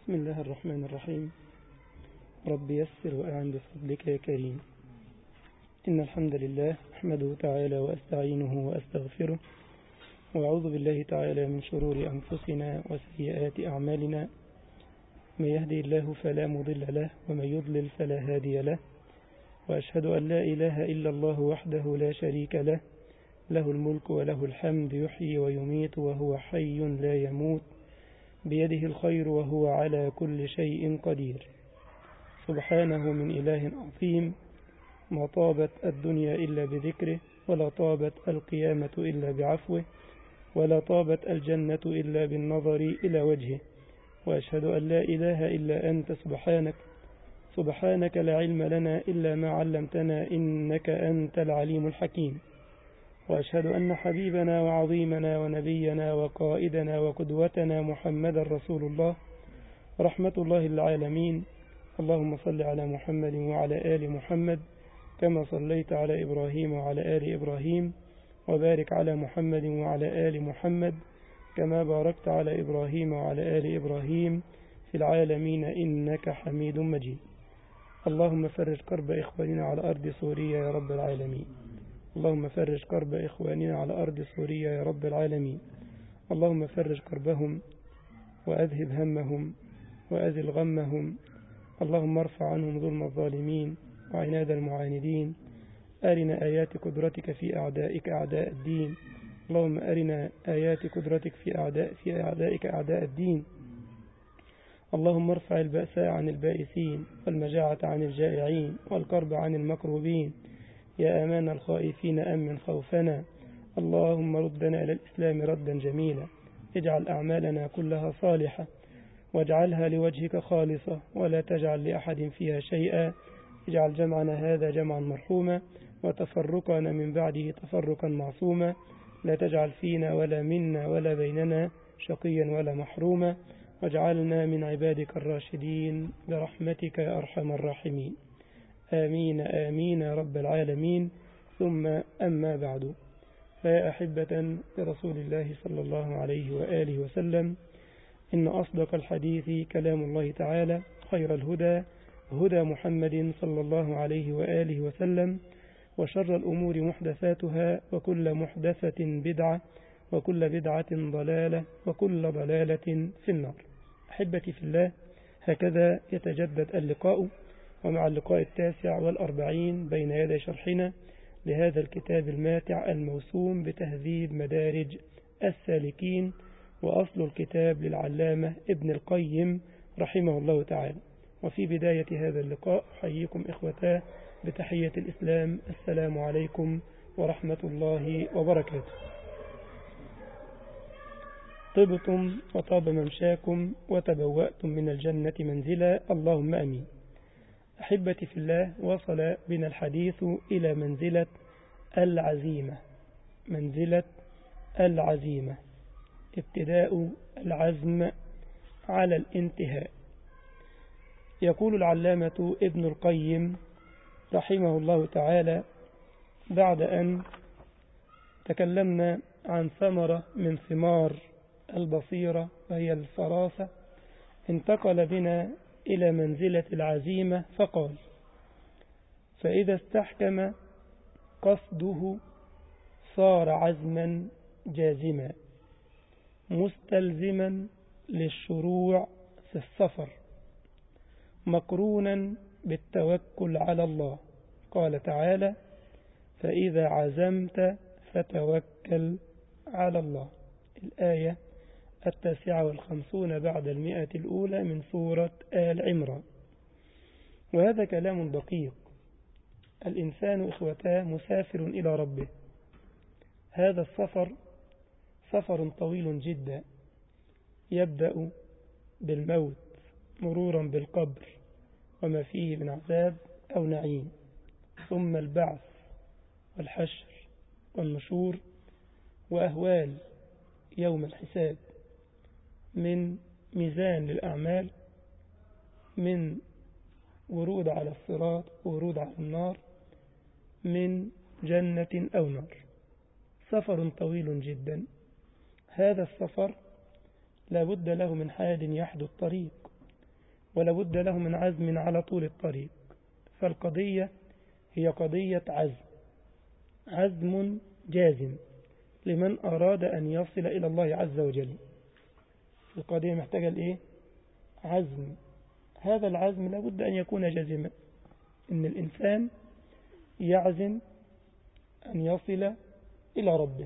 بسم الله الرحمن الرحيم. رب يسر وأعن بفضلك يا كريم. إن الحمد لله أحمده تعالى وأستعينه وأستغفره وأعوذ بالله تعالى من شرور أنفسنا وسيئات أعمالنا. من يهدي الله فلا مضل له ومن يضلل فلا هادي له، وأشهد أن لا إله إلا الله وحده لا شريك له، له الملك وله الحمد، يحيي ويميت وهو حي لا يموت، بيده الخير وهو على كل شيء قدير. سبحانه من إله عظيم، ما طابت الدنيا إلا بذكره، ولا طابت القيامة إلا بعفوه، ولا طابت الجنة إلا بالنظر إلى وجهه. وأشهد أن لا إله إلا أنت سبحانك لا علم لنا إلا ما علمتنا إنك أنت العليم الحكيم. وأشهد أن حبيبنا وعظيمنا ونبينا وقائدنا وقدوتنا محمد رسول الله، رحمة الله للعالمين. اللهم صل على محمد وعلى آل محمد كما صليت على إبراهيم وعلى آل إبراهيم، وبارك على محمد وعلى آل محمد كما باركت على إبراهيم وعلى آل إبراهيم في العالمين إنك حميد مجيد. اللهم فرج كرب إخواننا على أرض سوريا يا رب العالمين. اللهم فرج كرب إخواننا على أرض سوريا يا رب العالمين. اللهم فرج كربهم وأذهب همهم وأزل غمهم. اللهم ارفع عنهم ظلم الظالمين وعناد المعاندين. أرنا آيات قدرتك في أعدائك أعداء الدين. اللهم أرنا آيات قدرتك في أعدائك أعداء الدين. اللهم ارفع البأساء عن البائسين، والمجاعة عن الجائعين، والكرب عن المكروبين. يا أمان الخائفين أمن خوفنا. اللهم ردنا إلى الإسلام ردا جميلا. اجعل أعمالنا كلها صالحة، واجعلها لوجهك خالصة، ولا تجعل لأحد فيها شيئا. اجعل جمعنا هذا جمعا مرحوما، وتفرقنا من بعده تفرقا معصوما. لا تجعل فينا ولا منا ولا بيننا شقيا ولا محروما، واجعلنا من عبادك الراشدين برحمتك يا أرحم الراحمين. آمين آمين يا رب العالمين. ثم أما بعد، فيا أحبة لرسول الله صلى الله عليه وآله وسلم، إن أصدق الحديث كلام الله تعالى، خير الهدى هدى محمد صلى الله عليه وآله وسلم، وشر الأمور محدثاتها، وكل محدثة بدعة، وكل بدعة ضلالة، وكل ضلالة في النار. أحبتي في الله، هكذا يتجدد اللقاء، ومع اللقاء 49 بين يدي شرحنا لهذا الكتاب الماتع الموسوم بتهذيب مدارج السالكين، وأصل الكتاب للعلامة ابن القيم رحمه الله تعالى. وفي بداية هذا اللقاء أحييكم إخوتاه بتحية الإسلام، السلام عليكم ورحمة الله وبركاته. طبتم وطاب ممشاكم وتبوأتم من الجنة منزلا، اللهم أمين. أحبتي في الله، وصل بنا الحديث إلى منزلة العزيمة. منزلة العزيمة، ابتداء العزم على الانتهاء. يقول العلامة ابن القيم رحمه الله تعالى: بعد أن تكلمنا عن ثمرة من ثمار البصيرة وهي الفراسة، انتقل بنا إلى منزلة العزيمة فقال: فإذا استحكم قصده صار عزما جازما مستلزما للشروع في السفر، مقرونا بالتوكل على الله. قال تعالى: فإذا عزمت فتوكل على الله. الآية 59 بعد 100 الأولى من سورة آل عمران. وهذا كلام دقيق. الإنسان إخوتاه مسافر إلى ربه. هذا السفر سفر طويل جدا، يبدأ بالموت مرورا بالقبر وما فيه من عذاب أو نعيم، ثم البعث والحشر والنشور وأهوال يوم الحساب، من ميزان للأعمال، من ورود على الصراط ورود على النار، من جنة أو نار. سفر طويل جدا. هذا السفر لا بد له من حاد يحدو الطريق، ولا بد له من عزم على طول الطريق. فالقضية هي قضية عزم جازم لمن أراد أن يصل إلى الله عز وجل. القضية محتاجة لإيه؟ عزم. هذا العزم لا بد أن يكون جازما، إن الإنسان يعزم أن يصل إلى ربه.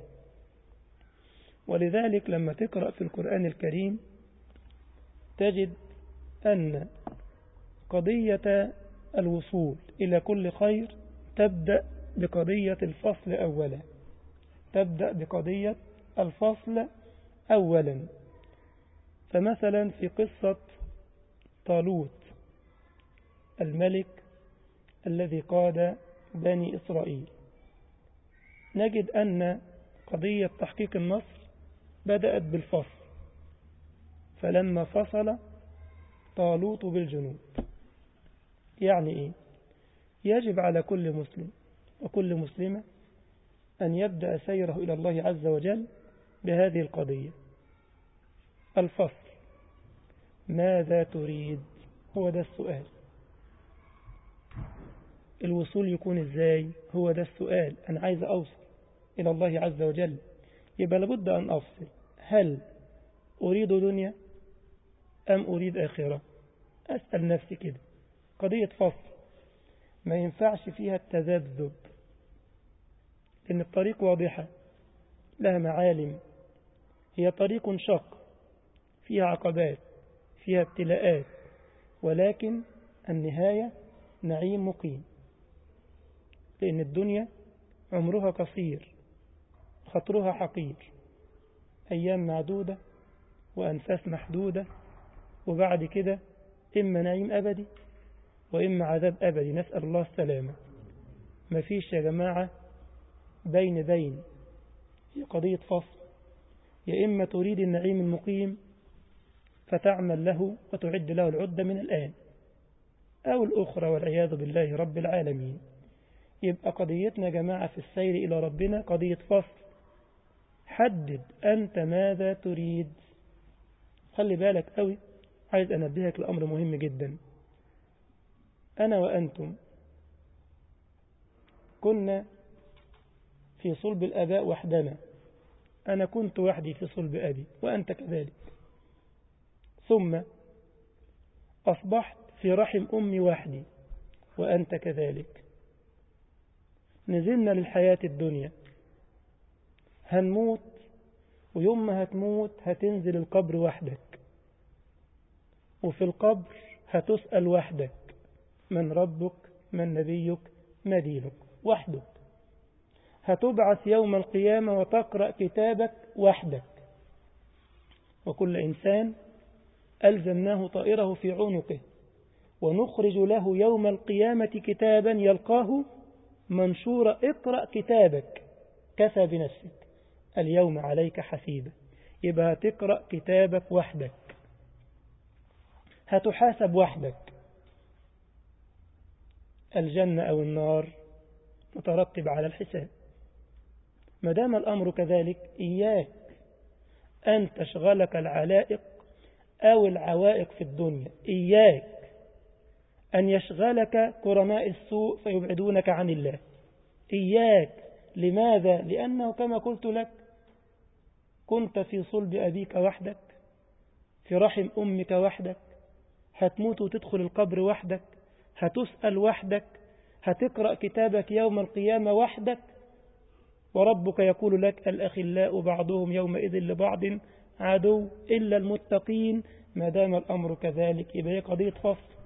ولذلك لما تقرأ في القرآن الكريم تجد أن قضية الوصول إلى كل خير تبدأ بقضية الفصل أولا. فمثلا في قصة طالوت الملك الذي قاد بني إسرائيل نجد أن قضية تحقيق النصر بدأت بالفصل، فلما فصل طالوت بالجنود. يعني إيه؟ يجب على كل مسلم وكل مسلمة أن يبدأ سيره إلى الله عز وجل بهذه القضية، الفصل. ماذا تريد؟ هو ده السؤال. الوصول يكون إزاي؟ هو ده السؤال. أنا عايز أوصل إلى الله عز وجل، يبقى لابد أن أفصل. هل أريد دنيا أم أريد آخرة؟ أسأل نفسي كده. قضية فصل ما ينفعش فيها التذبذب، لأن الطريق واضحة لها معالم. هي طريق شق فيها عقبات فيها ابتلاءات، ولكن النهاية نعيم مقيم. لأن الدنيا عمرها قصير، خطرها حقير، أيام معدودة وأنفاس محدودة، وبعد كده إما نعيم أبدي وإما عذاب أبدي، نسأل الله السلامة. ما فيش يا جماعة بين هي قضية فصل. يا إما تريد النعيم المقيم فتعمل له وتعد له العدة من الآن، أو الأخرى والعياذ بالله رب العالمين. يبقى قضيتنا يا جماعة في السير إلى ربنا قضية فصل. حدد أنت ماذا تريد. خلي بالك قوي، عايز أنبهك لأمر مهم جدا. أنا وأنتم كنا في صلب الآباء وحدنا. أنا كنت وحدي في صلب أبي وأنت كذلك، ثم أصبحت في رحم أمي وحدي وأنت كذلك. نزلنا للحياة الدنيا، هنموت، ويوم ما هتموت هتنزل القبر وحدك، وفي القبر هتسأل وحدك: من ربك؟ من نبيك؟ ما دينك؟ وحدك. هتبعث يوم القيامة وتقرأ كتابك وحدك. وكل إنسان ألزمناه طائره في عنقه، ونخرج له يوم القيامة كتابا يلقاه منشورا: اقرأ كتابك كفى بنفسك اليوم عليك حسيبا. يبقى هتقرأ كتابك وحدك، هتحاسب وحدك. الجنة أو النار مترتب على الحساب. ما دام الأمر كذلك، إياك أن تشغلك العلائق أو العوائق في الدنيا. إياك أن يشغلك قرناء السوء فيبعدونك عن الله. إياك. لماذا؟ لأنه كما قلت لك، كنت في صلب أبيك وحدك، في رحم أمك وحدك، هتموت وتدخل القبر وحدك، هتسأل وحدك، هتقرأ كتابك يوم القيامة وحدك، وربك يقول لك: الأخلاء بعضهم يومئذ لبعض عدو إلا المتقين. ما دام الأمر كذلك، يبقى هي قضية فصل.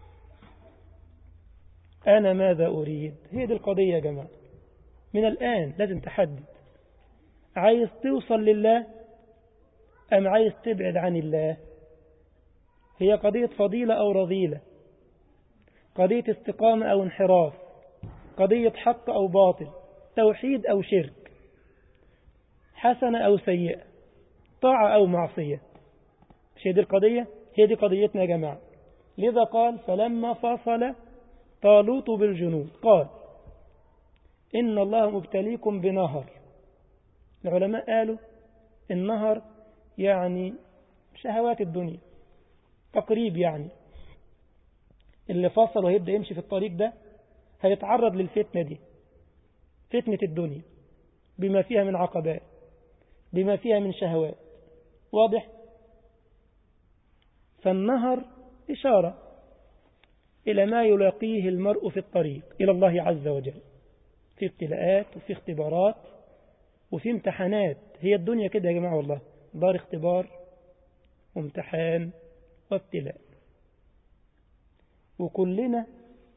أنا ماذا أريد؟ هي دي القضية يا جماعة. من الآن لازم تحدد، عايز توصل لله أم عايز تبعد عن الله؟ هي قضية فضيلة أو رذيلة، قضية استقامة أو انحراف، قضية حق أو باطل، توحيد أو شرك، حسنة أو سيئة، طاعة أو معصية. مش هي دي القضية؟ هي دي قضيتنا يا جماعة. لذا قال: فلما فصل طالوت بالجنود قال: إن الله مبتليكم بنهر. العلماء قالوا النهر يعني شهوات الدنيا، تقريب يعني. اللي فصل وهيبدأ يمشي في الطريق ده هيتعرض للفتنة دي، فتنة الدنيا بما فيها من عقبات، بما فيها من شهوات. واضح؟ فالنهر إشارة إلى ما يلاقيه المرء في الطريق إلى الله عز وجل، في ابتلاءات وفي اختبارات وفي امتحانات. هي الدنيا كده يا جماعة، والله دار اختبار وامتحان وابتلاء. وكلنا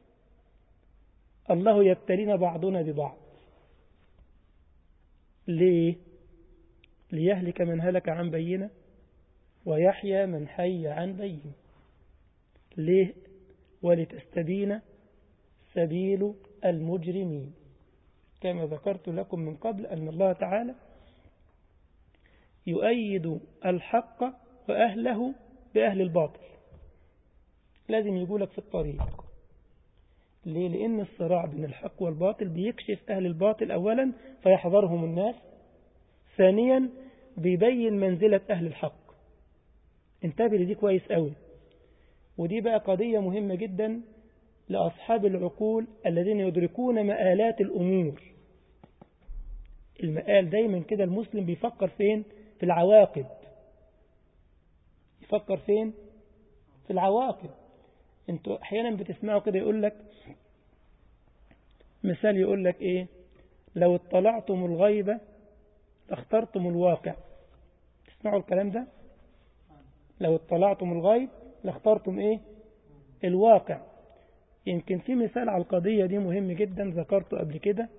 الله يبتلينا بعضنا ببعض. ليه؟ ليهلك من هلك عن بينة ويحيى من حي عن بينة. ليه؟ ولتستبين سبيل المجرمين، كما ذكرت لكم من قبل أن الله تعالى يؤيد الحق وأهله بأهل الباطل. لازم يقولك في الطريق. ليه؟ لأن الصراع بين الحق والباطل بيكشف أهل الباطل أولا فيحذرهم الناس، ثانيا بيبين منزلة أهل الحق. انتبه لدي كويس قوي. ودي بقى قضية مهمة جدا لأصحاب العقول الذين يدركون مآلات الأمور. المآل دايما كده المسلم بيفكر فين؟ في العواقب. يفكر فين؟ في العواقب. انتوا احيانا بتسمعوا كده يقول لك مثال، يقول لك ايه؟ لو اطلعتم الغيبة لاخترتم الواقع. تسمعوا الكلام ده؟ لو اطلعتم الغيب لاخترتم ايه؟ الواقع. يمكن في مثال على القضية دي مهم جدا ذكرته قبل كده،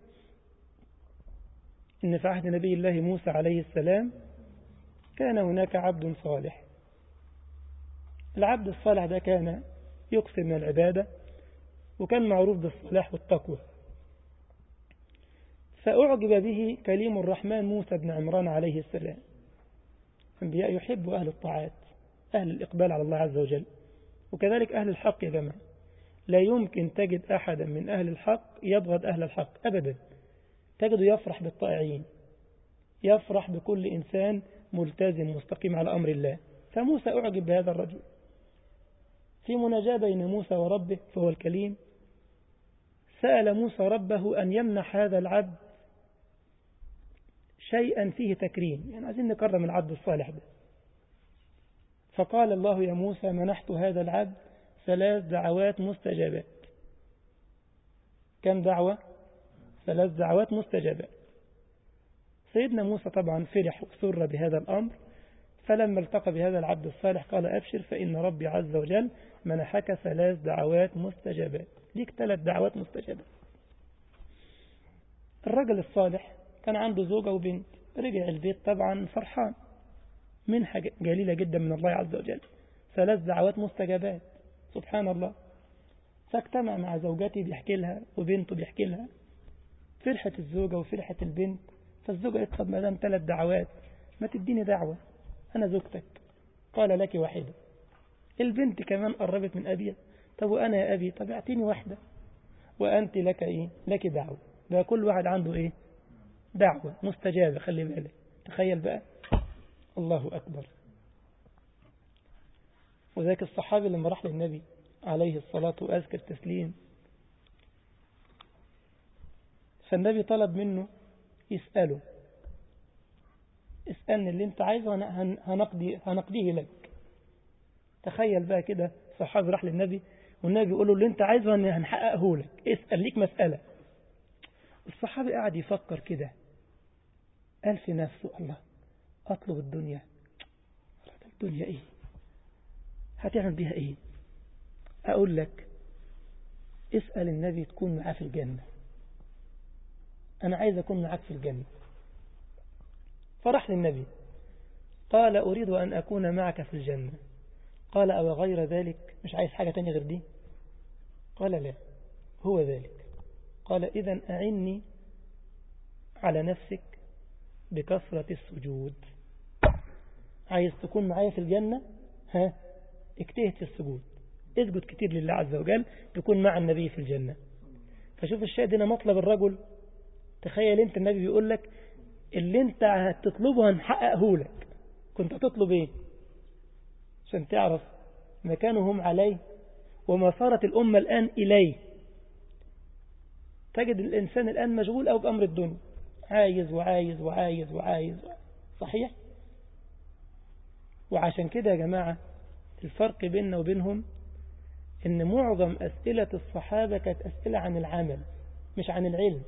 إن في عهد نبي الله موسى عليه السلام كان هناك عبد صالح. العبد الصالح ده كان يكثر من العبادة وكان معروف بالصلاح والتقوى. فأعجب به كليم الرحمن موسى بن عمران عليه السلام. الأنبياء يحب أهل الطاعات، أهل الإقبال على الله عز وجل، وكذلك أهل الحق يا جماعة. لا يمكن تجد أحدا من أهل الحق يبغض أهل الحق أبدا. تجده يفرح بالطائعين، يفرح بكل إنسان ملتزم مستقيم على أمر الله. فموسى أعجب بهذا الرجل. في مناجاة بين موسى وربه، فهو الكليم، سأل موسى ربه أن يمنح هذا العبد شيئا فيه تكريم، يعني عايزين نكرم العبد الصالح ده. فقال الله يا موسى منحت هذا العبد 3 دعوات مستجابات. كم دعوة؟ 3 دعوات مستجابات. سيدنا موسى طبعا فرح وسر بهذا الأمر، فلما التقى بهذا العبد الصالح قال أبشر فإن ربي عز وجل منحك 3 دعوات مستجابات، ليك 3 دعوات مستجابات. الرجل الصالح كان عنده زوجة وبنت، رجع البيت طبعا فرحان، منحة جليلة جدا من الله عز وجل، 3 دعوات مستجابات، سبحان الله. فاجتمع مع زوجته بيحكي لها وبنته بيحكي لها، فرحة الزوجة وفرحة البنت. فالزوجة قالت طب ما دام 3 دعوات ما تديني دعوة، أنا زوجتك. قال لك واحدة. البنت كمان قربت من أبيها، طب وأنا يا أبي؟ طب اعطيني واحدة. وأنت لك إيه؟ لك دعوة. بقى كل واحد عنده إيه؟ دعوة مستجابة. خلي بالك، تخيل بقى، الله أكبر. وذاك الصحابي لما راح للنبي عليه الصلاة وأزكى التسليم، فالنبي طلب منه يسأله، اسألني اللي انت عايزه هنقضيه لك. تخيل بقى كده، صحابي راح للنبي والنبي يقول له اللي انت عايزه هنحققه لك، اسأل ليك مسألة. الصحابي قاعد يفكر كده، قال في نفسه الله، أطلب الدنيا، الدنيا إيه؟ هتعمل بيها إيه؟ أقول لك اسأل النبي تكون معاه في الجنة، أنا عايز أكون معاك في الجنة. فرح للنبي قال أريد أن أكون معك في الجنة. قال أو غير ذلك؟ مش عايز حاجة تانية غير دي؟ قال لا، هو ذلك. قال إذن أعني على نفسك بكثرة السجود. عايز تكون معايا في الجنة؟ اجتهد في السجود، اسجد كتير لله عز وجل تكون مع النبي في الجنة. فشوف الشاهد هنا مطلب الرجل. تخيل انت النبي بيقول لك اللي انت هتطلبه هنحققه لك. كنت هتطلب ايه؟ عشان تعرف مكانهم عليه وما صارت الأمة الآن إليه. تجد الإنسان الآن مشغول أو بأمر الدنيا، عايز وعايز وعايز وعايز. صحيح؟ وعشان كده يا جماعة الفرق بيننا وبينهم إن معظم أسئلة الصحابة كانت أسئلة عن العمل مش عن العلم.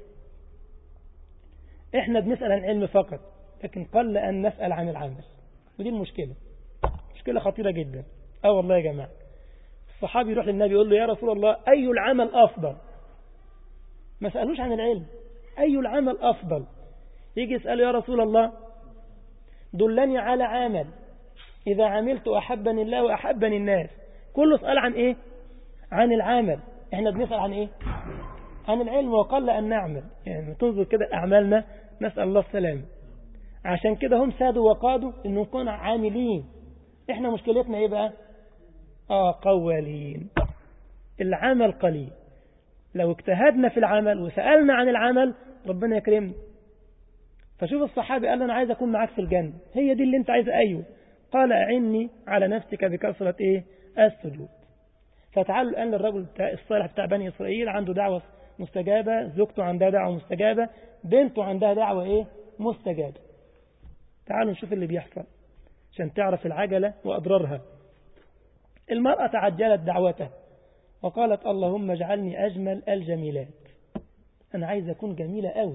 إحنا بنسأل عن العلم فقط، لكن قل أن نسأل عن العمل، ودي المشكلة، مشكلة خطيرة جدا. والله يا جماعة الصحابي يروح للنبي يقول له يا رسول الله أي العمل أفضل؟ ما سألوش عن العلم، أي العمل أفضل؟ يجي يسأله يا رسول الله دلني على عمل إذا عملت أحبني الله وأحبني الناس. كله سأل عن إيه؟ عن العمل. إحنا بنسأل عن إيه؟ عن العلم، وقل أن نعمل. يعني تنظر كده أعمالنا، نسأل الله السلام. عشان كده هم سادوا وقادوا إن نكون عاملين. إحنا مشكلتنا إيه بقى؟ قوالين. العمل قليل. لو اجتهدنا في العمل وسألنا عن العمل ربنا يكرمنا. فشوف الصحابي قال له أنا عايز أكون معاك في الجنة، هي دي اللي أنت عايز. أيوه. قال أعني على نفسك بكثرة السجود. فتعالوا الآن للرجل الصالح بتاع بني إسرائيل، عنده دعوة مستجابة، زوجته عندها دعوة مستجابة، بنته عندها دعوة مستجابة. تعالوا نشوف اللي بيحصل عشان تعرف العجلة وأضرارها. المرأة تعجلت دعوتها وقالت اللهم اجعلني أجمل الجميلات. أنا عايز أكون جميلة قوي،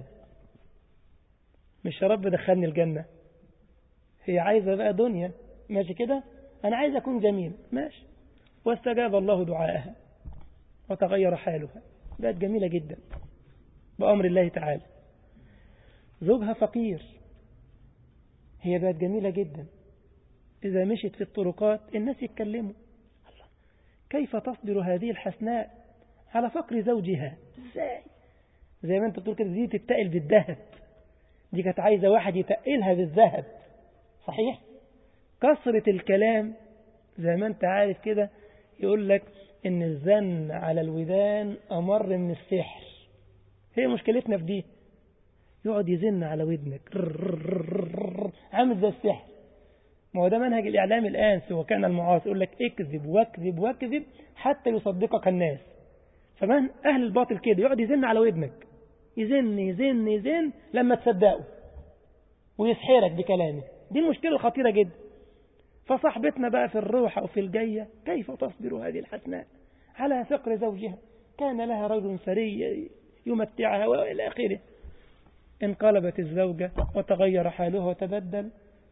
مش يا رب دخلني الجنة. هي عايزة بقى دنيا، ماشي كده، أنا عايز أكون جميل، ماشي. واستجاب الله دعاءها وتغير حالها، بقت جميلة جدا بأمر الله تعالى. زوجها فقير، هي بقت جميلة جدا. إذا مشت في الطرقات الناس يتكلموا الله، كيف تصبر هذه الحسناء على فقر زوجها؟ ازاي؟ زي ما انت بتقول كده، دي تتقل بالذهب، دي كانت عايزة واحد يتقلها بالذهب. صحيح؟ كثرة الكلام زي ما انت عارف كده، يقول لك ان الزن على الودان أمر من السحر. هي مشكلتنا في دي، يقعد يزن على ودنك عامل زي السحر. ما هو ده منهج الإعلام الآن، سواء كان المعاصر يقول لك اكذب واكذب واكذب حتى يصدقك الناس. فمن أهل الباطل كده يقعد يزن على ودنك، يزن يزن يزن لما تصدقه ويسحرك بكلامه. دي المشكلة الخطيرة جدا. فصاحبتنا بقى في الروحة وفي الجاية كيف تصبر هذه الحسناء على فقر زوجها؟ كان لها رجل ثري يمتعها وإلى آخره. انقلبت الزوجة وتغير حالها وتبدل،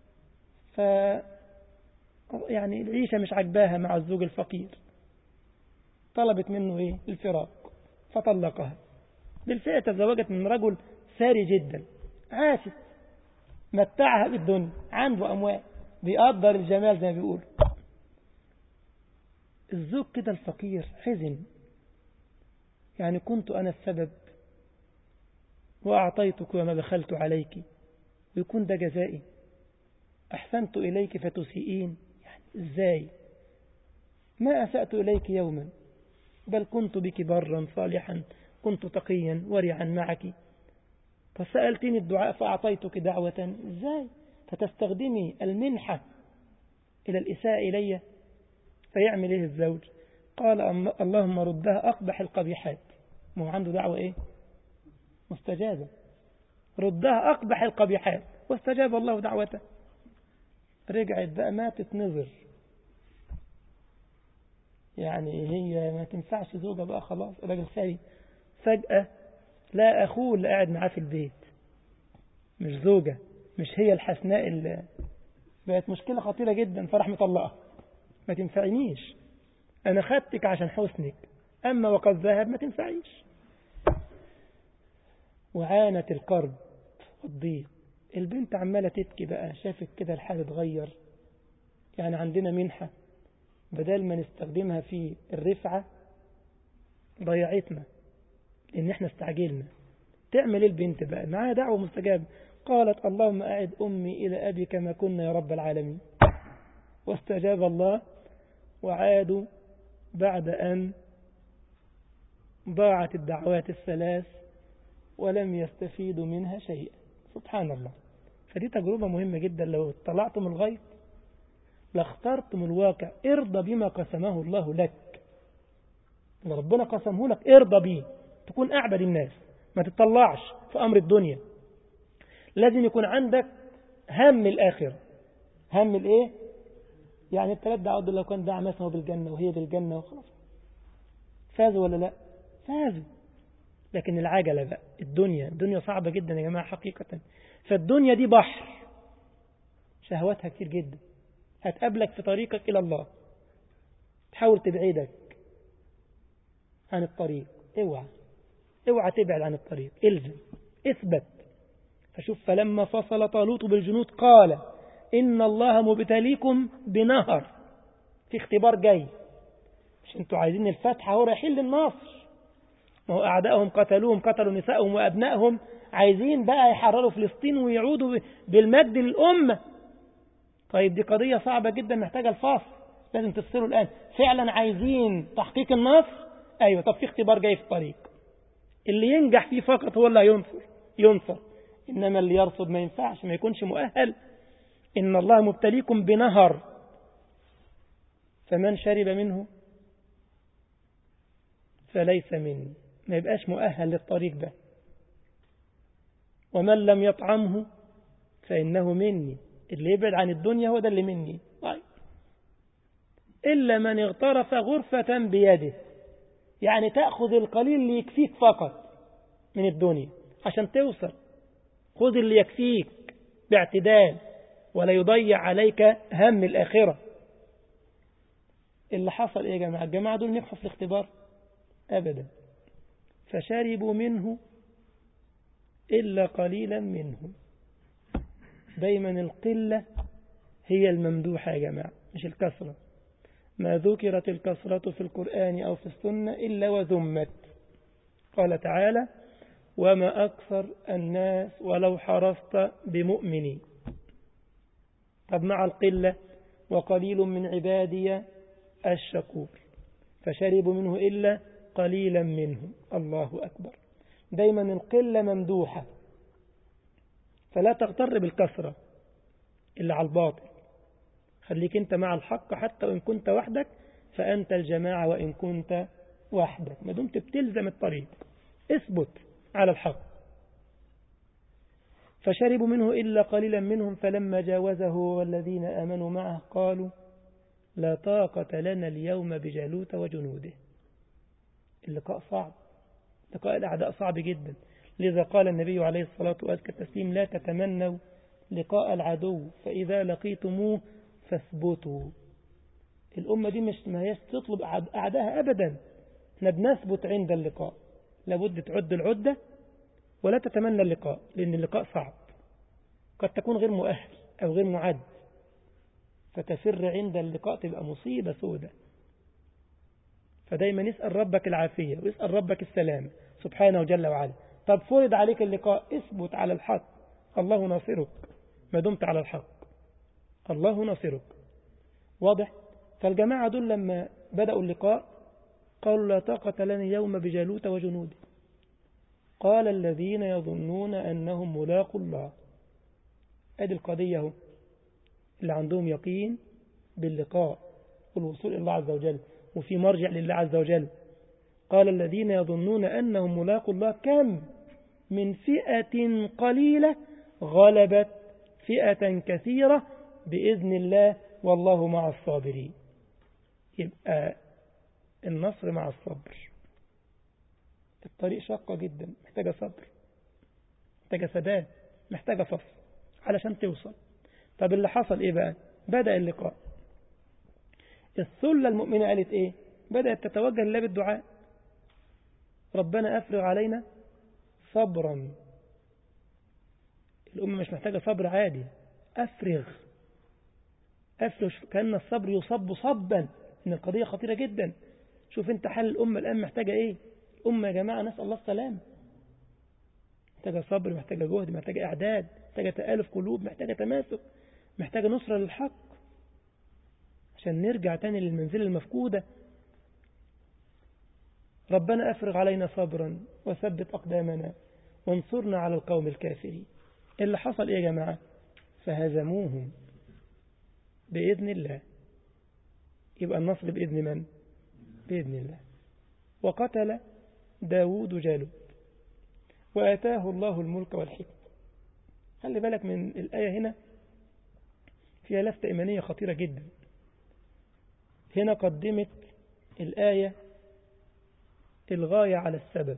يعني العيشة مش عجباها مع الزوج الفقير. طلبت منه الفراق فطلقها. بالفعل تزوجت من رجل ثري جدا، عاشت، متعها بالدنيا، عنده أموال، بيقدر الجمال زي ما بيقول. الزوج كده الفقير حزن، يعني كنت أنا السبب وأعطيتك وما بخلت عليك، ويكون ده جزائي؟ أحسنت إليك فتسيئين؟ يعني إزاي؟ ما أسأت إليك يوما، بل كنت بك برا صالحا، كنت تقيا ورعا معك، فسألتني الدعاء فأعطيتك دعوة، إزاي فتستخدمي المنحة إلى الإساءة إلي؟ فيعمل الزوج؟ قال اللهم ردها أقبح القبيحات. ما هو عنده دعوة مستجابة، ردها أقبح القبيحات، واستجاب الله دعوته. رجعت بقى ماتت نظر، يعني هي ما تنفعش زوجة بقى، خلاص راجل ثري. فجأة لا أخوه اللي قاعد معاه في البيت، مش زوجة، مش هي الحسناء اللي بقت مشكلة خطيرة جدا. فرح مطلقها، ما تنفعنيش، أنا خدتك عشان حسنك، أما وقد ذهب ما تنفعيش. وعانت الكرب والضيق. البنت عمالة تبكي بقى، شافت كده الحال اتغير. يعني عندنا منحة بدل ما نستخدمها في الرفعة ضيعتنا لأن احنا استعجلنا. تعمل البنت بقى معاها دعوة مستجابة؟ قالت اللهم أعد أمي إلى أبي كما كنا يا رب العالمين. واستجاب الله، وعادوا بعد أن ضاعت الدعوات الثلاث ولم يستفيدوا منها شيئا. سبحان الله. فدي تجربة مهمة جدا. لو اطلعتم الغيب لاخترتم الواقع. ارضى بما قسمه الله لك، اللي ربنا قسمه لك ارضى بيه، تكون أعبد الناس، ما تطلعش في أمر الدنيا. لازم يكون عندك هم الآخرة. هم الإيه؟ يعني الثلاث دعوات لو كان دعا مثلا بالجنة وهي بالجنة وخلاص، فازوا ولا لا؟ فازوا. لكن العجلة بقى، الدنيا صعبة جدا يا جماعة حقيقة. فالدنيا دي بحر، شهواتها كتير جدا، هتقابلك في طريقك إلى الله، تحاول تبعدك عن الطريق. اوعى تبعد عن الطريق، الزم، اثبت. فشوف، فلما فصل طالوت بالجنود قال إن الله مبتليكم بنهر. في اختبار جاي، مش انتوا عايزين الفتح هو رايحين للنصر، ما هو أعدائهم قتلوا نسائهم وأبنائهم، عايزين بقى يحرروا فلسطين ويعودوا بالمجد للأمة. طيب دي قضية صعبة جدا محتاجة الفاصل، لازم تفصلوا الآن. فعلا عايزين تحقيق النصر؟ أيوة. طب في اختبار جاي في الطريق، اللي ينجح فيه فقط هو اللي ينصر، إنما اللي يرصد ما ينفعش، ما يكونش مؤهل. إن الله مبتليكم بنهر فمن شرب منه فليس مني، ما يبقاش مؤهل للطريق ده. ومن لم يطعمه فإنه مني، اللي يبعد عن الدنيا هو ده اللي مني. طيب. إلا من اغترف غرفة بيده، يعني تأخذ القليل اللي يكفيك فقط من الدنيا عشان توصل. خذ اللي يكفيك باعتدال، ولا يضيع عليك هم الآخرة. اللي حصل إيه يا جماعة؟ الجماعة دول نجحوا في الاختبار؟ أبدا. فشربوا منه إلا قليلا منهم. دايما القلة هي الممدوحة يا جماعة، مش الكثرة. ما ذكرت الكثرة في القرآن أو في السنة إلا وذمت. قال تعالى وما أكثر الناس ولو حرصت بمؤمنين. طب مع القلة وقليل من عبادي الشكور، فشربوا منه إلا قليلا منهم. الله أكبر. دايما القلة ممدوحة، فلا تغتر بالكثرة إلا على الباطل. خليك أنت مع الحق، حتى وإن كنت وحدك فأنت الجماعة وإن كنت وحدك، ما دمت بتلزم الطريق اثبت على الحق. فشربوا منه إلا قليلا منهم فلما جاوزه والذين آمنوا معه قالوا لا طاقة لنا اليوم بجالوت وجنوده. اللقاء صعب، لقاء الأعداء صعب جدا. لذا قال النبي عليه الصلاة والتسليم لا تتمنوا لقاء العدو فإذا لقيتموه فاثبتوا. الأمة دي مش ما هيش تطلب أعداءها أبدا، احنا بنثبت عند اللقاء. لابد تعد العدة ولا تتمنى اللقاء، لأن اللقاء صعب، قد تكون غير مؤهل أو غير معد، فتفر عند اللقاء تبقى مصيبة سودة. فدايما يسأل ربك العافية ويسأل ربك السلام سبحانه وجل وعلا. طب فرض عليك اللقاء، اثبت على الحق، الله ناصرك ما دمت على الحق، الله ناصرك. واضح؟ فالجماعة دول لما بدأوا اللقاء قالوا لا طاقة لنا اليوم بجالوت وجنوده. قال الذين يظنون أنهم ملاقوا الله. ادي القضية هو اللي عندهم يقين باللقاء والوصول إلى الله عز وجل، وفي مرجع لله عز وجل. قال الذين يظنون أنهم ملاقوا الله كم من فئة قليلة غلبت فئة كثيرة بإذن الله والله مع الصابرين. يبقى النصر مع الصبر. الطريق شاقة جدا، محتاجة صبر، محتاجة ثبات، محتاجة فصل علشان توصل. طب اللي حصل ايه بقى؟ بدأ اللقاء، الثلة المؤمنة قالت ايه؟ بدأت تتوجه لله بالدعاء، ربنا أفرغ علينا صبرا. الأمة مش محتاجة صبر عادي، أفرغ كأن الصبر يصب صبا، إن القضية خطيرة جدا. شوف انت حال الأمة الآن محتاجة ايه؟ الأمة يا جماعة نسأل الله السلام، محتاجة صبر، محتاجة جهد، محتاجة إعداد، محتاجة تآلف قلوب، محتاجة تماسك، محتاجة نصرة للحق عشان نرجع تاني للمنزلة المفقودة. ربنا أفرغ علينا صبرا وثبت أقدامنا وانصرنا على القوم الكافرين. اللي حصل إيه يا جماعة؟ فهزموهم بإذن الله. يبقى النصر بإذن من؟ بإذن الله. وقتل داود جالوت وآتاه الله الملك والحكمة. خلي بالك من الآية هنا، فيها لفتة إيمانية خطيرة جدا. هنا قدمت الآية الغاية على السبب،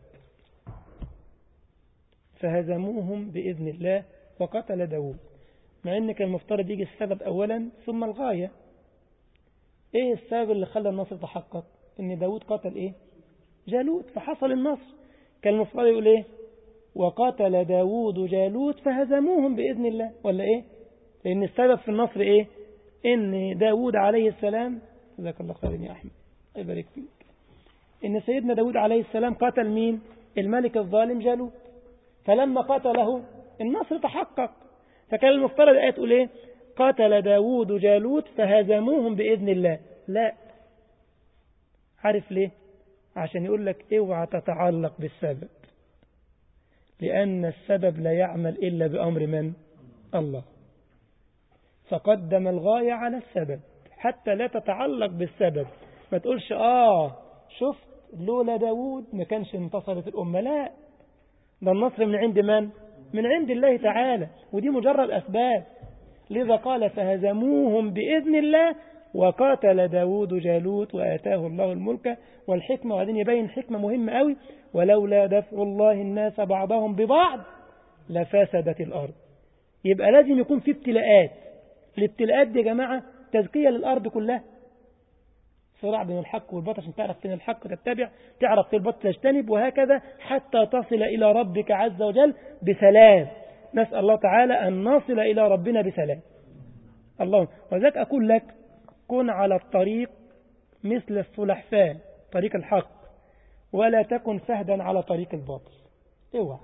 فهزموهم بإذن الله وقتل داود، مع أن كان المفترض يجي السبب أولا ثم الغاية. إيه السبب اللي خلى النصر تحقق؟ إن داود قتل إيه؟ جالوت، فحصل النصر. كان المفترض يقول إيه؟ وقتل داود جالوت فهزموهم بإذن الله، ولا إيه؟ لأن السبب في النصر إيه؟ إن داود عليه السلام، جزاك الله خير يا أحمد يبارك فيك، إن سيدنا داود عليه السلام قتل مين؟ الملك الظالم جالوت، فلما قتله النصر تحقق. فكان المفترض آية تقول إيه؟ قتل داود جالوت فهزموهم بإذن الله. لا، عارف ليه؟ عشان يقول لك اوعى تتعلق بالسبب، لأن السبب لا يعمل إلا بأمر من؟ الله. فقدم الغاية على السبب حتى لا تتعلق بالسبب. ما تقولش شفت لولا داود ما كانش انتصرت الأمة. لا، ده النصر من عند من؟ من عند الله تعالى، ودي مجرد أسباب. لذا قال فهزموهم بإذن الله وقاتل داود جالوت وآتاه الله الملك والحكمة. وبعدين يبين حكمة مهمة قوي، ولولا دفع الله الناس بعضهم ببعض لفسدت الأرض. يبقى لازم يكون في ابتلاءات. الابتلاءات دي يا جماعة تزكية للأرض كلها، صراع بين الحق والباطل عشان تعرف فين الحق تتبع، تعرف فين الباطل تجتنب، وهكذا حتى تصل إلى ربك عز وجل بسلام. نسأل الله تعالى أن نصل إلى ربنا بسلام. اللهم. وذلك أقول لك كن على الطريق مثل السلحفاة، طريق الحق، ولا تكن فهدا على طريق الباطل. اوعى،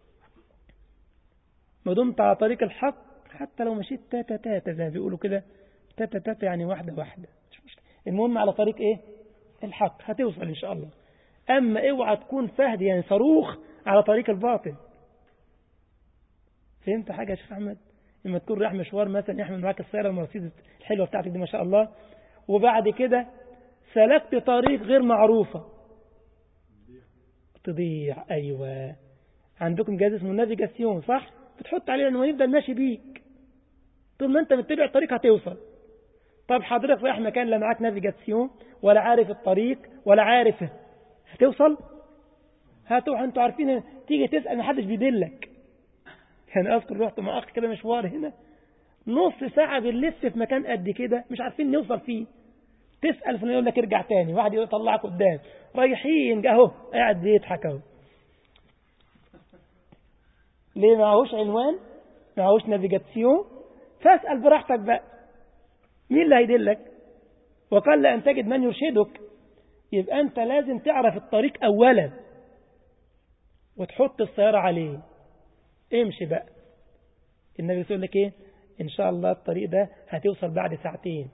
ما دمت على طريق الحق حتى لو مشيت تاتا تاتا زي ما بيقولوا كده، تاتا تاتا يعني واحدة واحدة، المهم على طريق ايه؟ الحق، هتوصل ان شاء الله. اما اوعى تكون فهد يعني صاروخ على طريق الباطل. فهمت حاجة يا شيخ احمد؟ لما تكون رايح مشوار مثلا، يحمل معاك السيارة المرسيدس الحلوة بتاعتك دي ما شاء الله، وبعد كده سلكت طريق غير معروفة تضيع. ايوه، عندكم جهاز اسمه نافيجاسيون صح؟ بتحط عليه انه يفضل ماشي بيك طول ما انت متبع الطريق هتوصل. طب حضرتك رايح مكان لا معاك نافيجاسيون ولا عارف الطريق ولا عارف، هتوصل؟ انتوا عارفين تيجي تسأل محدش بيدلك. كان اذكر رحت مع اخ كده مشوار هنا، نص ساعة بنلف في مكان قد كده مش عارفين نوصل فيه. تسأل فلان يقول لك ارجع تاني، واحد يقول طلعك قدام، رايحين اهو قاعد بيضحك اهو. ليه؟ معهوش عنوان، معهوش نافيجاسيون. فاسأل براحتك بقى، مين اللي هيدلك؟ وقال لأن تجد من يرشدك. يبقى أنت لازم تعرف الطريق أولا وتحط السيارة عليه، امشي بقى. النبي يقول لك ايه؟ ان شاء الله الطريق ده هتوصل بعد ساعتين،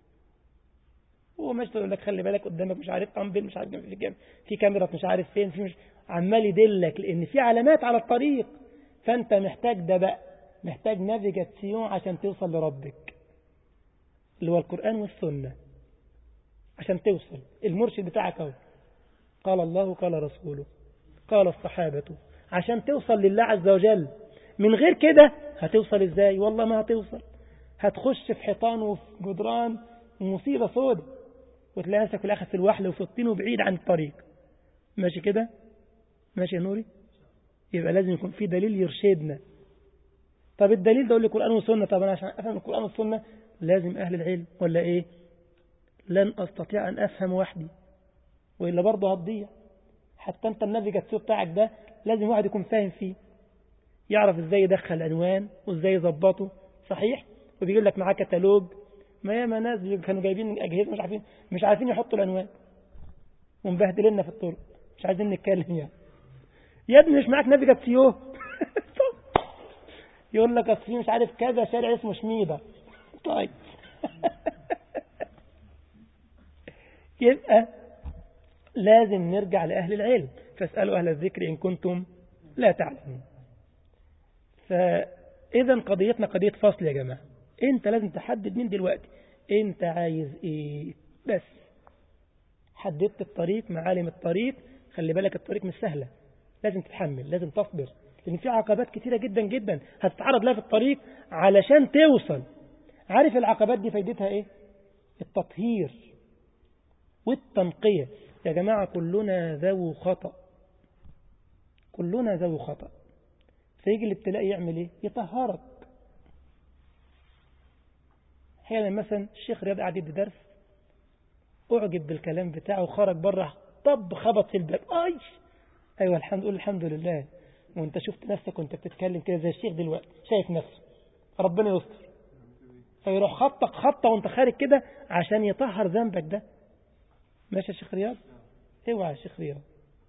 ومش تقول لك خلي بالك قدامك مش عارف أنبل، مش عارف في كاميرا مش عارف فين، في مش عمال يدلك، لأن في علامات على الطريق. فأنت محتاج ده بقى، محتاج نافيجاسيون عشان توصل لربك، اللي هو القرآن والسنة، عشان توصل. المرشد بتاعك اهو، قال الله قال رسوله قال الصحابة، عشان توصل لله عز وجل. من غير كده هتوصل ازاي؟ والله ما هتوصل، هتخش في حيطان وفي جدران ومصيبة سودة، وتلاقي نفسك في الآخر في الوحل وفي الطين وبعيد عن الطريق. ماشي كده؟ ماشي يا نوري؟ يبقى لازم يكون في دليل يرشدنا. طب الدليل ده يقول لي القرآن والسنة. طب أنا عشان أفهم القرآن والسنة لازم أهل العلم ولا إيه؟ لن أستطيع أن أفهم وحدي، وإلا برضه هتضيع. حتى أنت النافيجاسيون بتاعك ده لازم واحد يكون فاهم فيه، يعرف إزاي يدخل عنوان وإزاي يظبطه صحيح، وبيقول لك معاه كتالوج. ما ياما ناس كانوا جايبين أجهزة مش عارفين يحطوا العنوان، ومبهدلنا في الطرق، مش عايزين نتكلم يعني. يا ابني مش معاك نافيجاسيون يقول لك أصل مش عارف كذا شارع اسمه شميدة. طيب يبقى لازم نرجع لأهل العلم، فاسألوا أهل الذكر إن كنتم لا تعلمون. فإذا قضيتنا قضية فصل يا جماعة. أنت لازم تحدد من دلوقتي أنت عايز إيه بس. حددت الطريق، معالم الطريق، خلي بالك الطريق مش سهلة، لازم تتحمل، لازم تصبر، لأن في عقبات كتيرة جدا جدا هتتعرض لها في الطريق علشان توصل. عارف العقبات دي فايدتها إيه؟ التطهير والتنقية. يا جماعة كلنا ذو خطأ، كلنا ذو خطأ. فيجي الابتلاء يعمل إيه؟ يطهرك. أحيانا مثلا الشيخ رياض قاعد يدي درس، أعجب بالكلام بتاعه وخرج بره، طب خبط في الباب، أيوة الحمد لله. وانت شفت نفسك وانت بتتكلم كده زي الشيخ دلوقتي، شايف نفسه، ربنا يستر. فيروح خطك خطة وانت خارج كده عشان يطهر ذنبك ده. ماشي يا شيخ رياض؟ اوعى يا شيخ رياض.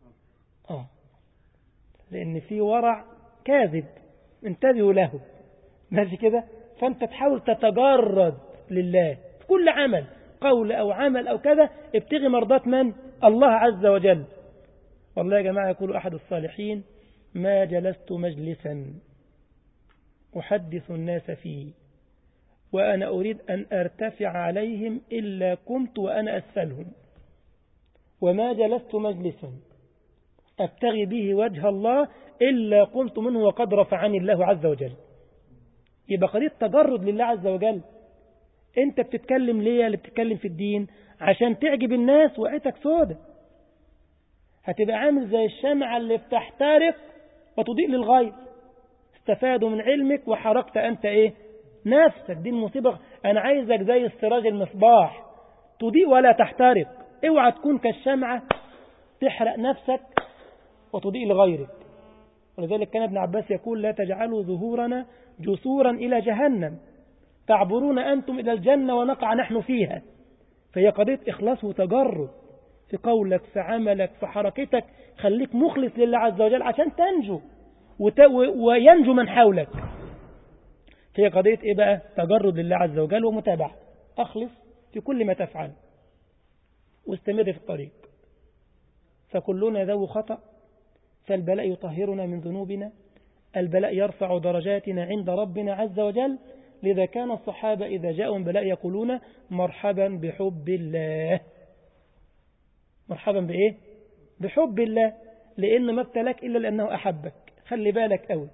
لأن في ورع كاذب انتبهوا له. ماشي كده؟ فانت تحاول تتجرد لله في كل عمل، قول أو عمل أو كذا، ابتغي مرضات من؟ الله عز وجل. والله يا جماعة يقول أحد الصالحين: ما جلست مجلسا أحدث الناس فيه وأنا أريد أن أرتفع عليهم إلا قمت وأنا أسفلهم، وما جلست مجلسا أبتغي به وجه الله إلا قمت منه وقد رفعني الله عز وجل. يبقى قضية تجرد لله عز وجل. أنت بتتكلم ليه؟ اللي بتتكلم في الدين عشان تعجب الناس، وقتك سودة، هتبقى عامل زي الشمعة اللي بتحترق وتضيء للغير. استفادوا من علمك وحرقت أنت إيه؟ نفسك. دي المصيبة. أنا عايزك زي السراج المصباح، تضيء ولا تحترق. اوعى تكون كالشمعة تحرق نفسك وتضيء لغيرك. ولذلك كان ابن عباس يقول: لا تجعلوا ظهورنا جسورا إلى جهنم تعبرون أنتم إلى الجنة ونقع نحن فيها. فهي قضية إخلاص وتجرد في قولك، في عملك، في حركتك. خليك مخلص لله عز وجل عشان تنجو وينجو من حولك. هي قضية إيه بقى؟ تجرد لله عز وجل ومتابعة. أخلص في كل ما تفعل واستمر في الطريق. فكلنا ذو خطأ، فالبلاء يطهرنا من ذنوبنا، البلاء يرفع درجاتنا عند ربنا عز وجل. لذا كان الصحابة إذا جاءهم بلاء يقولون: مرحبا بحب الله. مرحبا بإيه؟ بحب الله، لأن ما ابتلاك إلا لأنه أحبك. خلي بالك أوي،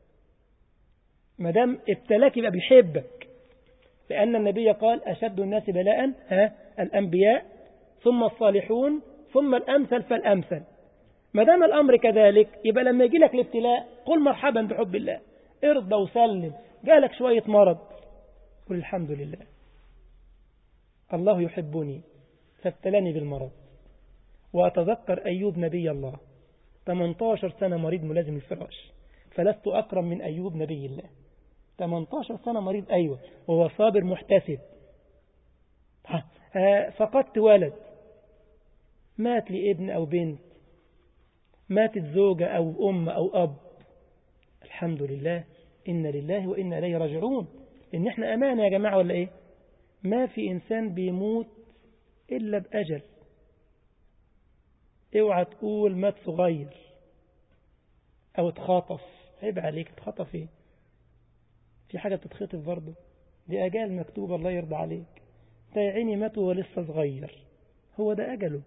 مدام ابتلاك يبقى بيحبك، لأن النبي قال: أشد الناس بلاء الأنبياء ثم الصالحون ثم الأمثل فالأمثل. مدام الأمر كذلك يبقى لما يجي لك الابتلاء قل مرحبا بحب الله، ارضى وسلم. جالك شوية مرض قل الحمد لله، الله يحبني فابتلاني بالمرض. وأتذكر أيوب نبي الله 18 سنة مريض ملازم الفراش، فلست أكرم من أيوب نبي الله. 18 سنة مريض، أيوة، وهو صابر محتسب. فقدت ولد، مات لي ابن أو بنت، ماتت زوجة أو أم أو أب، الحمد لله، إن لله وإنا إليه راجعون. إن إحنا أمانة يا جماعة ولا إيه؟ ما في إنسان بيموت إلا بأجل. اوعى تقول مات صغير أو اتخاطف، عيب عليك، اتخاطف إيه؟ في حاجة بتتخطف برضه، دي أجال مكتوبة، الله يرضى عليك. ده يا عيني مات وهو لسه صغير، هو ده أجله.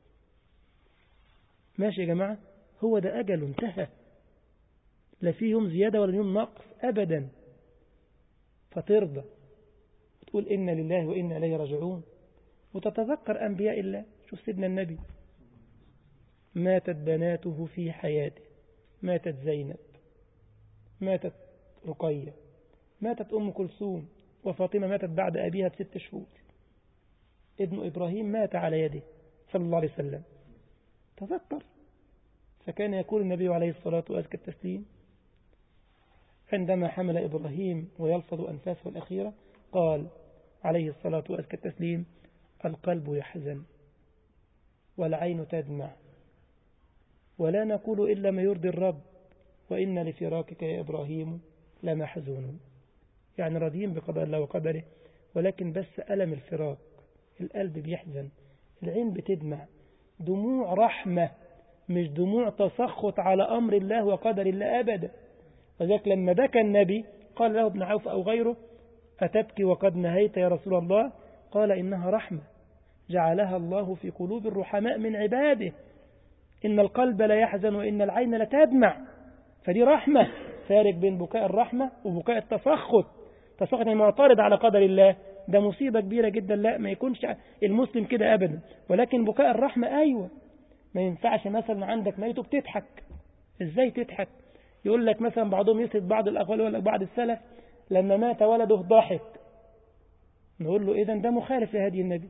ماشي يا جماعة، هو ده أجله، انتهى، لا فيه يوم زيادة ولا يوم نقص أبدا. فترضى وتقول إن لله وإنا إليه راجعون، وتتذكر أنبياء الله. شوف سيدنا النبي، ماتت بناته في حياته، ماتت زينب، ماتت رقية، ماتت أم كلثوم، وفاطمة ماتت بعد أبيها ب6 شهور. ابن إبراهيم مات على يده صلى الله عليه وسلم. تذكر. فكان يقول النبي عليه الصلاة وأزكى التسليم عندما حمل إبراهيم ويلفظ أنفاسه الأخيرة، قال عليه الصلاة وأزكى التسليم: القلب يحزن والعين تدمع ولا نقول إلا ما يرضي الرب وإن لفراقك يا إبراهيم لمحزون. يعني راضيين بقضاء الله وقدره، ولكن بس ألم الفراق، القلب بيحزن، العين بتدمع، دموع رحمة مش دموع تسخط على أمر الله وقدر الله أبدا. وذلك لما بكى النبي قال له ابن عوف أو غيره: أتبكي وقد نهيت يا رسول الله؟ قال: إنها رحمة، جعلها الله في قلوب الرحماء من عباده. إن القلب لا يحزن وإن العين لا تدمع، فدي رحمة. فارق بين بكاء الرحمة وبكاء التسخط. التسخط يعني معترض على قدر الله، ده مصيبة كبيرة جدا. لا، ما يكونش المسلم كده أبدا. ولكن بكاء الرحمة أيوة. ما ينفعش مثلا عندك ميت وبتضحك. إزاي تضحك؟ يقول لك مثلا بعضهم يسرد بعض الأقوال، يقول لك بعض السلف لما مات ولده ضحك. نقول له إذن ده مخالف لهدي النبي.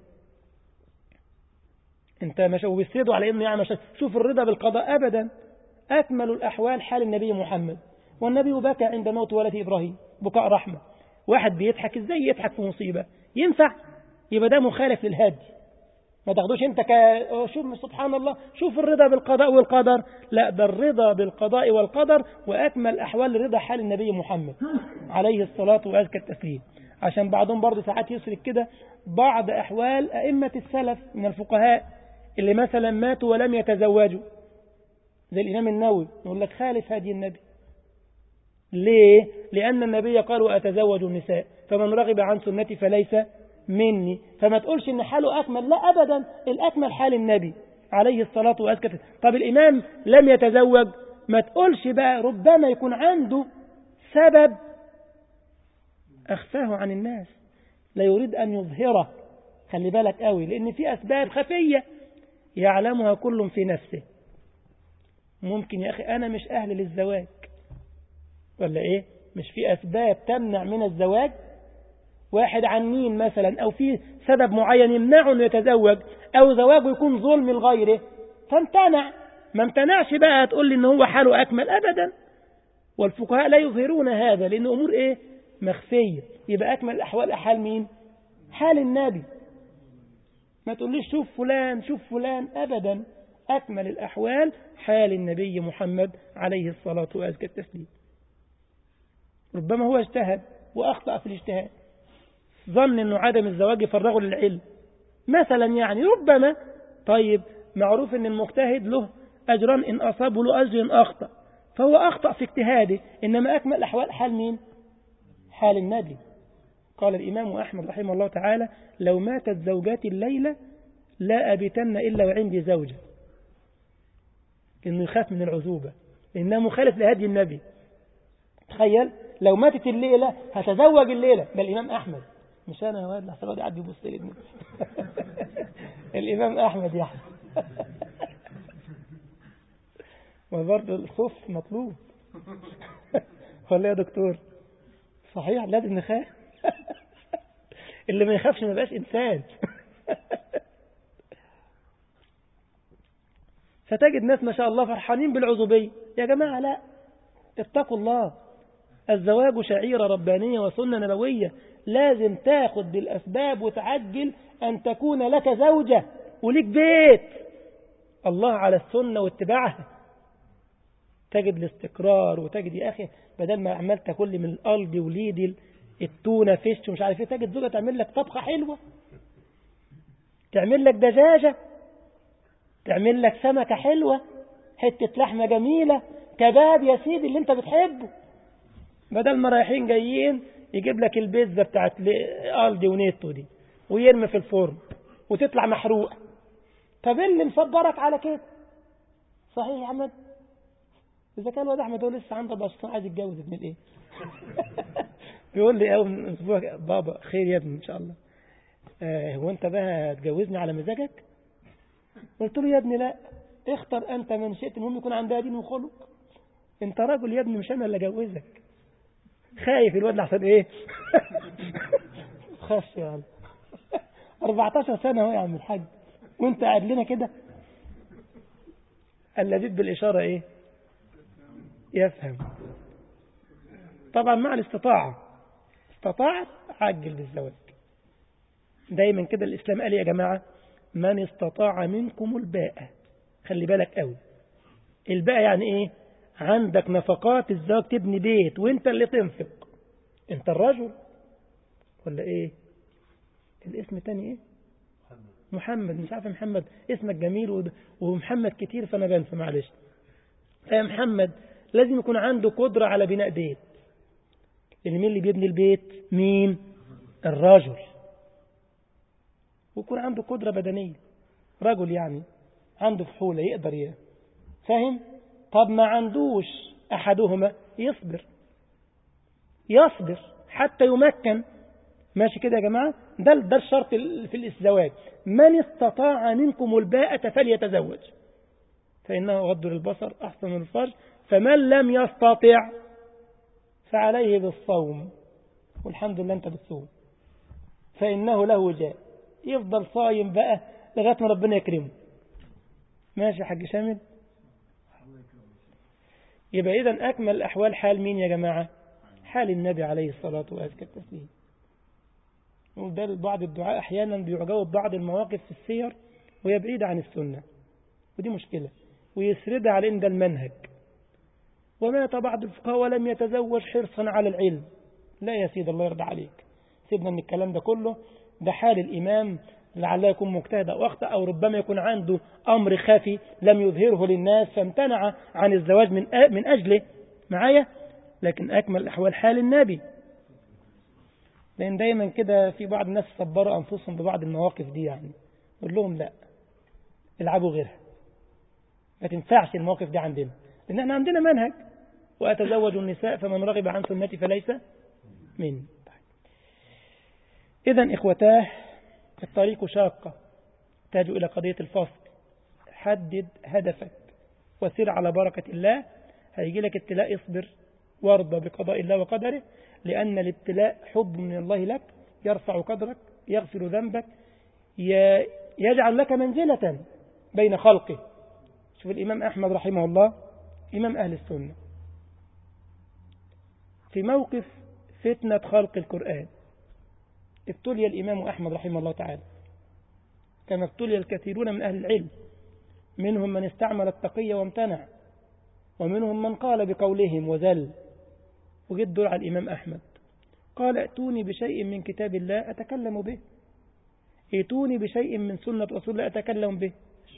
انت مش وبيسردوا على انه يعني شوف الرضا بالقضاء ابدا. اكمل الاحوال حال النبي محمد، والنبي بكى عند موت ولده ابراهيم بكاء رحمه. واحد بيضحك، ازاي يضحك في مصيبه؟ ينفع؟ يبقى ده مخالف للهدي. ما تاخدوش انت شوف سبحان الله، شوف الرضا بالقضاء والقدر. لا، ده الرضا بالقضاء والقدر واكمل احوال رضا حال النبي محمد عليه الصلاه وازكى التسليم. عشان بعضهم برضه ساعات يسرق كده بعض احوال ائمه السلف من الفقهاء اللي مثلا ماتوا ولم يتزوجوا، زي الإمام النووي، يقول لك خالف هدي النبي. ليه؟ لأن النبي قال وأتزوج النساء فمن رغب عن سنتي فليس مني. فما تقولش إن حاله أكمل، لا أبدا، الأكمل حال النبي عليه الصلاة والسلام. طب الإمام لم يتزوج، ما تقولش بقى، ربما يكون عنده سبب أخفاه عن الناس لا يريد أن يظهره. خلي بالك قوي، لأن في أسباب خفية يعلمها كل في نفسه. ممكن يا أخي أنا مش أهل للزواج، ولا إيه؟ مش في أسباب تمنع من الزواج؟ واحد عنين مثلا، أو في سبب معين يمنعه أنه يتزوج، أو زواجه يكون ظلم لغيره فامتنع. ما امتنعش بقى تقول لي إن هو حاله أكمل أبدا. والفقهاء لا يظهرون هذا لأن أمور إيه؟ مخفية. يبقى أكمل الأحوال حال مين؟ حال النبي. ما تقوليش شوف فلان شوف فلان، أبدا. أكمل الأحوال حال النبي محمد عليه الصلاة وأزكى التسليم. ربما هو اجتهد وأخطأ في الاجتهاد، ظن أنه عدم الزواج يفرغه للعلم مثلا، يعني ربما. طيب معروف أن المجتهد له أجران، إن أصاب له أجر، إن أخطأ فهو أخطأ في اجتهاده. إنما أكمل الأحوال حال مين؟ حال النبي. قال الإمام أحمد رحمه الله تعالى لو ماتت زوجاتي الليلة لا أبتن إلا وعندي زوجة. إنه يخاف من العزوبة إنه مخالف لهدي النبي. تخيل لو ماتت الليلة هتزوج الليلة. ده الإمام أحمد، مش أنا يا واد لحسن الواد قاعد يبص لي. الإمام أحمد يا أحمد. وبرضه الخوف مطلوب. ولا يا دكتور؟ صحيح لازم نخاف. اللي ما يخافش ما بقاش إنسان. فتجد ناس ما شاء الله فرحانين بالعزوبية. يا جماعة لا، اتقوا الله. الزواج شعيرة ربانية وسنة نبوية، لازم تاخد بالأسباب وتعجل أن تكون لك زوجة ولك بيت. الله على السنة واتباعها تجد الاستقرار، وتجد يا أخي بدل ما عملت كل من القلب وليد التونة فيش ومش عارف ايه، تجد زوجة تعمل لك طبخة حلوة، تعمل لك دجاجة، تعمل لك سمكة حلوة، حتة لحمة جميلة، كباب يا سيدي اللي انت بتحبه. بدل ما رايحين جايين يجيب لك البيتزا بتاعت قلدي ونيتو دي ويرمي في الفرن وتطلع محروقة. طب ايه اللي مصبرك على كده؟ صحيح يا احمد؟ اذا كان الواد احمد هو لسه عنده بس عايز يتجوز ابن الايه. بيقول لي اول من اسبوع بابا خير يا ابني ان شاء الله. هو انت بقى هتجوزني على مزاجك؟ قلت له يا ابني لا، اختر انت من شئت، المهم يكون عندها دين وخلق. انت راجل يا ابني، مش انا اللي اجوزك. خايف الواد لحسن ايه. خش يا عم. 14 سنة اهو يا عم الحاج وانت قاعد لنا كده. اللذيذ بالإشارة ايه؟ يفهم. طبعا مع الاستطاعة، استطاعت عجل بالزواج. دايما كده الإسلام قال يا جماعة من استطاع منكم الباءة. خلي بالك قوي، الباءة يعني ايه؟ عندك نفقات الزواج، تبني بيت وانت اللي تنفق. انت الرجل ولا ايه؟ الاسم تاني ايه؟ محمد. مش عارف محمد اسمك جميل ومحمد كتير فانا بنسى معلش. يا محمد لازم يكون عنده قدرة على بناء بيت. مين اللي بيبني البيت؟ مين؟ الرجل. ويكون عنده قدرة بدنية، رجل يعني عنده فحولة يقدر فاهم؟ طب ما عندوش أحدهما، يصبر حتى يمكن. ماشي كده يا جماعة؟ ده الشرط في الزواج. من استطاع منكم الباءة فليتزوج فإنه غض للبصر أحسن للفرج، فمن لم يستطع فعليه بالصوم. والحمد لله أنت بتصوم، فإنه له وجاء، يفضل صايم بقى لغاية ما ربنا يكرمه. ماشي يا حاج شامل؟ يبقى إذن أكمل الأحوال حال مين يا جماعة؟ حال النبي عليه الصلاة وأزكى التسليم. وده بعض الدعاء أحيانا بيجاوب بعض المواقف في السير وهي بعيدة عن السنة، ودي مشكلة، ويسردها على إن ده المنهج. ومات بعض الفقهاء ولم يتزوج حرصا على العلم. لا يا سيد، الله يرضى عليك، سيبنا من الكلام ده كله. ده حال الإمام لعله يكون مجتهد أو أخطأ، أو ربما يكون عنده أمر خفي لم يظهره للناس فامتنع عن الزواج من أجله معايا. لكن أكمل الأحوال حال النبي. لأن دايما كده في بعض الناس صبروا أنفسهم ببعض المواقف دي، يعني قول لهم لا، العبوا غيرها، ما تنفعش المواقف دي عندنا، لأن احنا عندنا منهج: وأتزوج النساء فمن رغب عن سنتي فليس مني. إذن إخوتاه، الطريق شاقة تحتاج إلى قضية الفصل. حدد هدفك وسير على بركة الله. هيجي لك ابتلاء، اصبر وارضى بقضاء الله وقدره، لأن الابتلاء حب من الله لك، يرفع قدرك، يغفر ذنبك، يجعل لك منزلة بين خلقه. شوف الإمام أحمد رحمه الله، إمام أهل السنة، في موقف فتنة خلق القرآن ابتلي الإمام أحمد رحمه الله تعالى كما ابتلي الكثيرون من أهل العلم. منهم من استعمل التقية وامتنع، ومنهم من قال بقولهم وزل. وجد دور على الإمام أحمد، قال: ائتوني بشيء من كتاب الله أتكلم به، ائتوني بشيء من سنة رسول الله أتكلم به.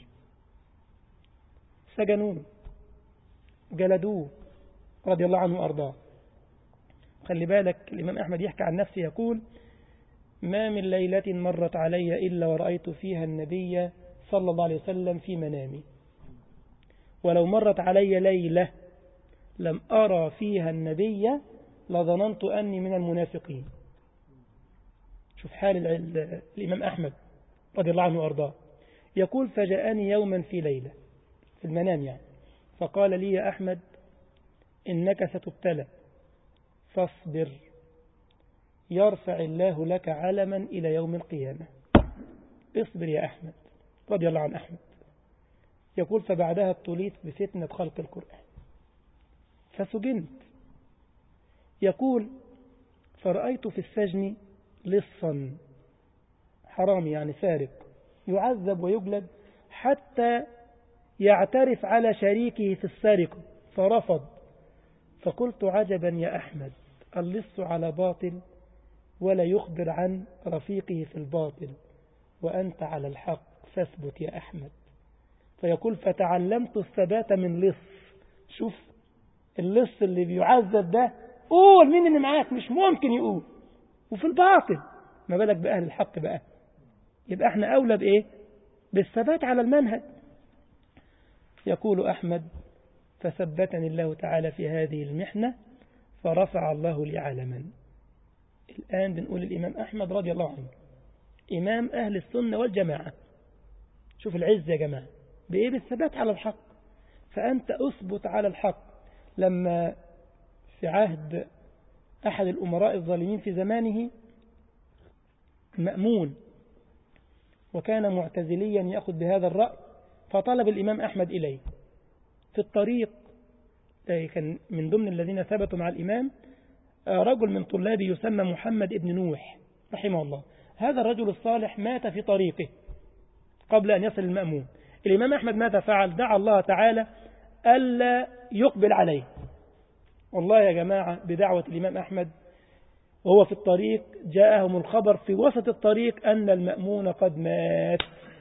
سجنوه، جلدوه رضي الله عنه وأرضاه. خلي بالك، الإمام أحمد يحكي عن نفسه يقول: ما من ليلة مرت علي إلا ورأيت فيها النبي صلى الله عليه وسلم في منامي، ولو مرت علي ليلة لم أرى فيها النبي لظننت أني من المنافقين. شوف حال الإمام أحمد رضي الله عنه وأرضاه. يقول: فجاءني يوما في ليلة، في المنام يعني، فقال لي: يا أحمد إنك ستبتلى فاصبر، يرفع الله لك علما إلى يوم القيامة. اصبر يا أحمد، رضي الله عن أحمد. يقول: فبعدها ابتليت بفتنة خلق القرآن فسجنت. يقول: فرأيت في السجن لصا، حرامي يعني سارق، يعذب ويجلد حتى يعترف على شريكه في السرقة، فرفض. فقلت: عجبا يا أحمد، اللص على باطل ولا يخبر عن رفيقه في الباطل، وأنت على الحق فاثبت يا أحمد. فيقول: فتعلمت الثبات من لص. شوف اللص اللي بيعذب ده، قول مين اللي معاك، مش ممكن يقول، وفي الباطل، ما بالك بأهل الحق بقى. يبقى احنا أولى بإيه؟ بالثبات على المنهج. يقول أحمد: فثبتني الله تعالى في هذه المحنة فرفع الله لي علما. الآن بنقول الإمام أحمد رضي الله عنه إمام أهل السنة والجماعة. شوف العز يا جماعة بإيه؟ بالثبات على الحق. فأنت أثبت على الحق. لما في عهد أحد الأمراء الظالمين في زمانه مأمون، وكان معتزليا يأخذ بهذا الرأي، فطلب الإمام أحمد إليه في الطريق. كان من ضمن الذين ثبتوا مع الإمام رجل من طلابه يسمى محمد ابن نوح رحمه الله. هذا الرجل الصالح مات في طريقه قبل أن يصل المأمون. الإمام أحمد ماذا فعل؟ دعا الله تعالى ألا يقبل عليه. والله يا جماعة بدعوة الإمام أحمد وهو في الطريق جاءهم الخبر في وسط الطريق أن المأمون قد مات،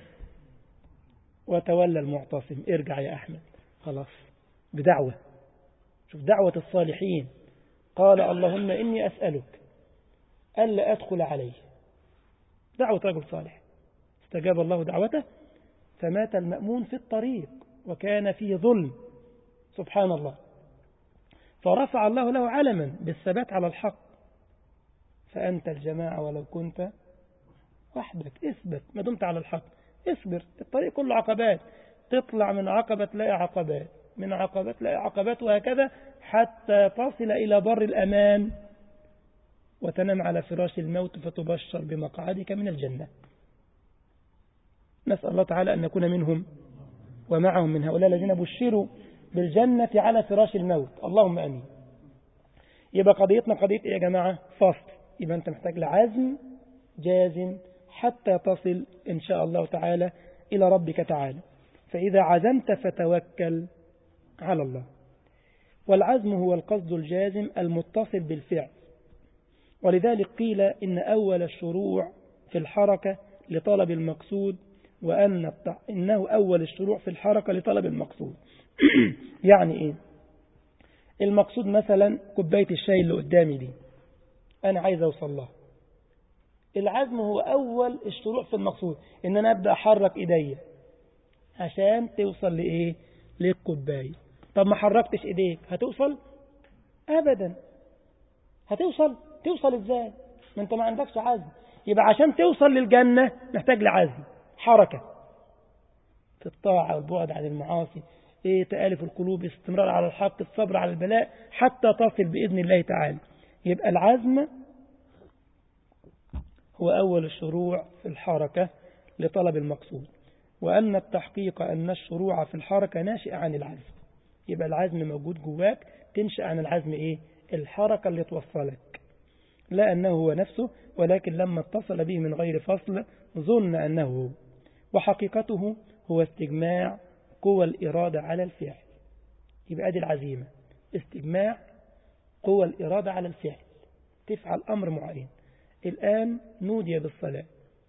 وتولى المعتصم: ارجع يا أحمد، خلاص، بدعوة. شوف دعوة الصالحين. قال: اللهم إني أسألك ألا أدخل عليه. دعوة رجل صالح. استجاب الله دعوته فمات المأمون في الطريق وكان فيه ظلم، سبحان الله، فرفع الله له علما بالثبات على الحق. فأنت الجماعة ولو كنت وحدك، اثبت ما دمت على الحق، اصبر، الطريق كله عقبات، تطلع من عقبة تلاقي عقبات، من عقبات تلاقي عقبات، وهكذا حتى تصل إلى بر الأمان وتنام على فراش الموت فتبشر بمقعدك من الجنة. نسأل الله تعالى أن نكون منهم ومعهم من هؤلاء الذين بشروا بالجنة على فراش الموت، اللهم أمين. يبقى قضيتنا قضية إيه يا جماعة؟ فصل. يبقى أنت محتاج لعزم جازم حتى تصل إن شاء الله تعالى إلى ربك تعالى. فإذا عزمت فتوكل على الله. والعزم هو القصد الجازم المتصل بالفعل، ولذلك قيل إن أول الشروع في الحركة لطلب المقصود، إنه أول الشروع في الحركة لطلب المقصود. يعني إيه؟ المقصود مثلا كوباية الشاي اللي قدامي دي أنا عايز أوصل لها. العزم هو أول الشروع في المقصود، إن أنا أبدأ أحرك إيدي عشان توصل لإيه؟ للكوباية. طب ما حركتش إيديك هتوصل؟ أبدا. توصل إزاي؟ ما أنت ما عندكش عزم. يبقى عشان توصل للجنة محتاج لعزم، حركة في الطاعة والبعد عن المعاصي، تآلف القلوب، استمرار على الحق، الصبر على البلاء حتى تصل بإذن الله تعالى. يبقى العزم هو أول الشروع في الحركة لطلب المقصود، وأن التحقيق أن الشروع في الحركة ناشئ عن العزم. يبقى العزم موجود جواك، تنشأ عن العزم إيه؟ الحركة اللي توصلك، لا أنه هو نفسه، ولكن لما اتصل به من غير فصل ظن أنه هو. وحقيقته هو استجماع قوى الإرادة على الفعل. يبقى دي العزيمة، استجماع قوى الإرادة على الفعل، تفعل أمر معين. الآن نودي بالصلاة،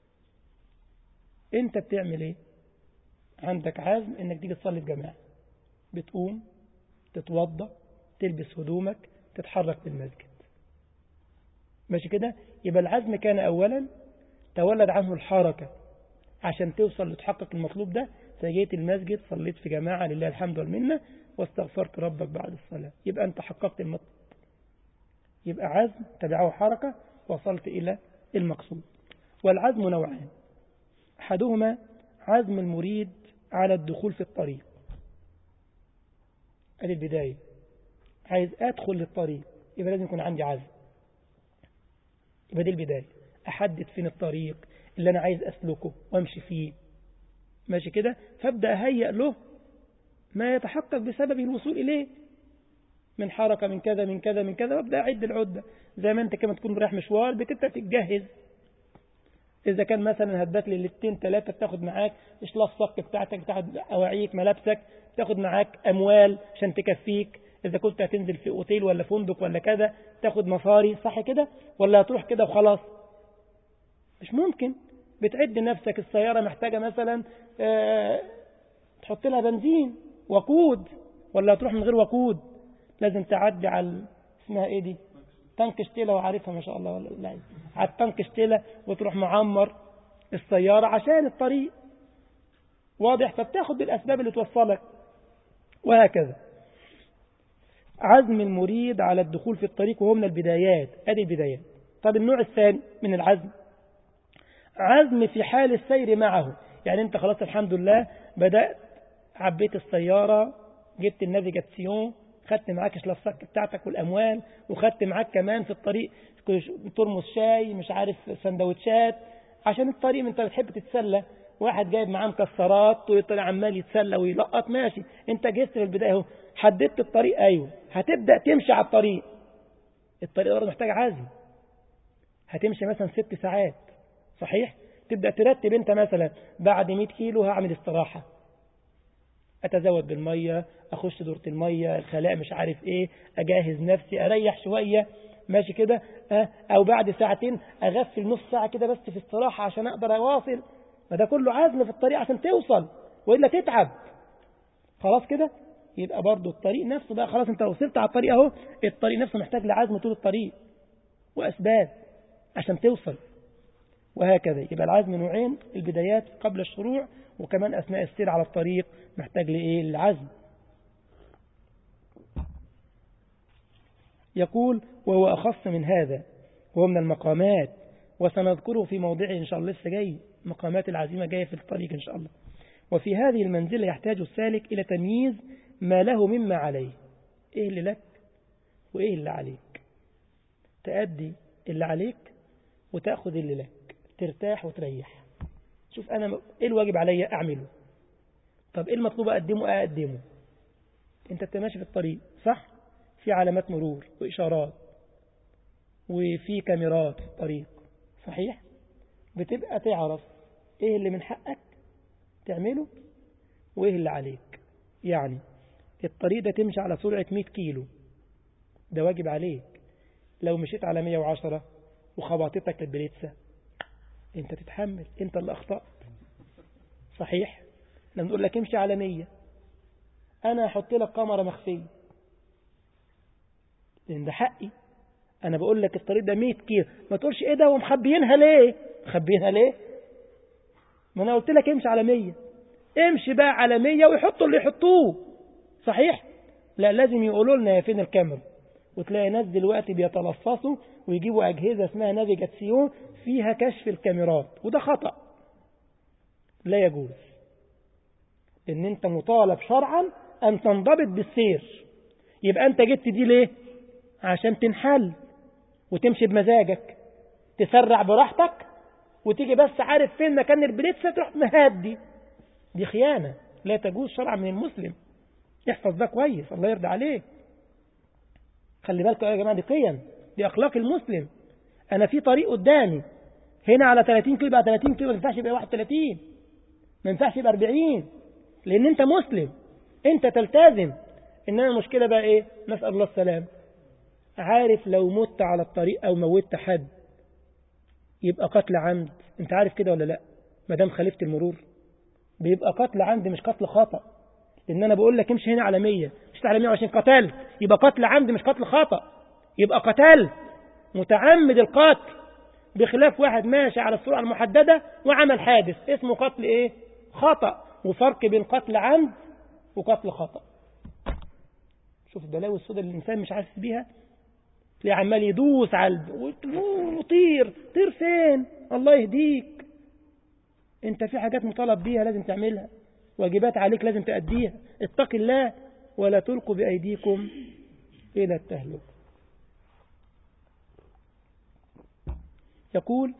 أنت بتعمل إيه؟ عندك عزم أنك تيجي تصلي الجماعة، بتقوم تتوضأ تلبس هدومك تتحرك في المسجد، ماشي كده؟ يبقى العزم كان أولا تولد عنه الحركة عشان توصل لتحقق المطلوب ده. فجيت المسجد صليت في جماعة لله الحمد والمنة واستغفرت ربك بعد الصلاة، يبقى أنت حققت المطلوب. يبقى عزم تبعه حركة وصلت إلى المقصود. والعزم نوعان، أحدهما عزم المريد على الدخول في الطريق، هذه البداية، عايز أدخل للطريق يبقى لازم يكون عندي عزم، يبقى دي البداية، أحدد فين الطريق اللي أنا عايز أسلكه وأمشي فيه، ماشي كده؟ فابدأ أهيئ له ما يتحقق بسبب الوصول إليه من حركة، من كذا من كذا من كذا، وابدأ أعد العدة. زي ما أنت كما تكون رايح مشوار بتبدأ تتجهز. إذا كان مثلا هتبات لي 2-3 بتاخد معاك إشلاف الصك بتاعتك، بتاخد أواعيك، ملابسك، تاخد معاك أموال عشان تكفيك. إذا كنت هتنزل في أوتيل ولا فندق ولا كذا تاخد مصاري، صح كده؟ ولا هتروح كده وخلاص؟ مش ممكن. بتعد نفسك، السيارة محتاجة مثلا تحط لها بنزين وقود، ولا هتروح من غير وقود؟ لازم تعدي على اسمها ايه دي، تانك شتيلة، وعارفها ما شاء الله ولا لا، على التانك شتيلة، وتروح معمر السيارة عشان الطريق واضح، فبتاخد بالأسباب اللي توصلك، وهكذا. عزم المريد على الدخول في الطريق وهو من البدايات، ادي البدايات. طب النوع الثاني من العزم، عزم في حال السير معه. يعني انت خلاص الحمد لله بدأت، عبيت السيارة، جبت النافيجاسيون، خدت معاك الشلفسك بتاعتك والأموال، وخدت معاك كمان في الطريق ترمس شاي، مش عارف سندوتشات، عشان الطريق انت بتحب تتسلى. واحد جايب معاه مكسرات طول الطريق عمال يتسلى ويلقط، ماشي، انت جهزت في البداية اهو، حددت الطريق، ايوه، هتبدأ تمشي على الطريق. الطريق برضه محتاج عزم. هتمشي مثلا 6 ساعات، صحيح؟ تبدأ ترتب انت مثلا بعد 100 كيلو هعمل استراحة، أتزود بالمية، أخش دورة المية، الخلاء، مش عارف إيه، أجهز نفسي، أريح شوية، ماشي كده؟ أو بعد 2 ساعة أغفل نص ساعة كده بس في استراحة عشان أقدر أواصل. ما ده كله عزم في الطريق عشان توصل، وإلا تتعب. خلاص كده؟ يبقى برضو الطريق نفسه بقى، خلاص أنت وصلت على الطريق أهو، الطريق نفسه محتاج لعزم طول الطريق وأسباب عشان توصل. وهكذا. يبقى العزم نوعين، البدايات قبل الشروع، وكمان أثناء السير على الطريق محتاج لإيه؟ العزم. يقول وهو أخص من هذا، وهو من المقامات، وسنذكره في موضعه إن شاء الله، لسه جاي مقامات العزيمة جاية في الطريق إن شاء الله. وفي هذه المنزلة يحتاج السالك إلى تمييز ما له مما عليه. إيه اللي لك وإيه اللي عليك، تأدي اللي عليك وتأخذ اللي لك، ترتاح وتريح. شوف أنا إيه الواجب علي أعمله، طب إيه المطلوب أقدمه. أنت بتماشي في الطريق صح، في علامات مرور وإشارات وفي كاميرات في الطريق صحيح، بتبقى تعرف إيه اللي من حقك تعمله وإيه اللي عليك. يعني الطريق ده تمشي على سرعة 100 كيلو، ده واجب عليك. لو مشيت على 110 وخبطتك البليتسة انت تتحمل، انت اللي اخطأت صحيح. لما نقول لك امشي على 100، انا هحط لك كاميرا مخفية لان ده حقي. انا بقول لك الطريق ده 100 كيلو، ما تقولش ايه ده ومخبيينها ليه، مخبيينها ليه؟ ما انا قلت لك امشي على 100، امشي بقى على 100 ويحطوا اللي يحطوه صحيح. لا، لازم يقولوا لنا يا فين الكاميرا. وتلاقي ناس دلوقتي بيتلصصوا ويجيبوا أجهزة اسمها نافيجاسيون فيها كشف الكاميرات، وده خطأ لا يجوز. إن أنت مطالب شرعا أن تنضبط بالسير. يبقى أنت جبت دي ليه؟ عشان تنحل وتمشي بمزاجك، تسرع براحتك وتيجي بس عارف فين مكان البليتسة تروح مهدي. دي خيانة لا تجوز شرعا من المسلم. احفظ ده كويس، الله يرضى عليك. خلي بالك يا جماعة، دي قيم، دي أخلاق المسلم. أنا في طريق قدامي هنا على 30 كيلو، يبقى 30 كيلو، ما ينفعش يبقى 31، ما ينفعش يبقى 40، لأن أنت مسلم، أنت تلتزم. إنما المشكلة بقى إيه؟ نسأل الله السلام. عارف لو مت على الطريق أو موتت حد يبقى قتل عمد، أنت عارف كده ولا لا؟ ما دام خالفت المرور بيبقى قتل عمد مش قتل خطأ. لأن أنا بقول لك امشي هنا على 100، مش على 120، قتلت، يبقى قتل عمد مش قتل خطأ، يبقى قتلت متعمد القتل. بخلاف واحد ماشي على السرعة المحددة وعمل حادث، اسمه قتل ايه؟ خطأ. وفرق بين قتل عمد وقتل خطأ. شوف البلاوي السوداء اللي الإنسان مش حاسس بيها، تلاقيه عمال يدوس على وطير. طير فين؟ الله يهديك. انت في حاجات مطالب بيها لازم تعملها، واجبات عليك لازم تأديها. اتق الله ولا تلقوا بأيديكم إلى التهلكة. يقول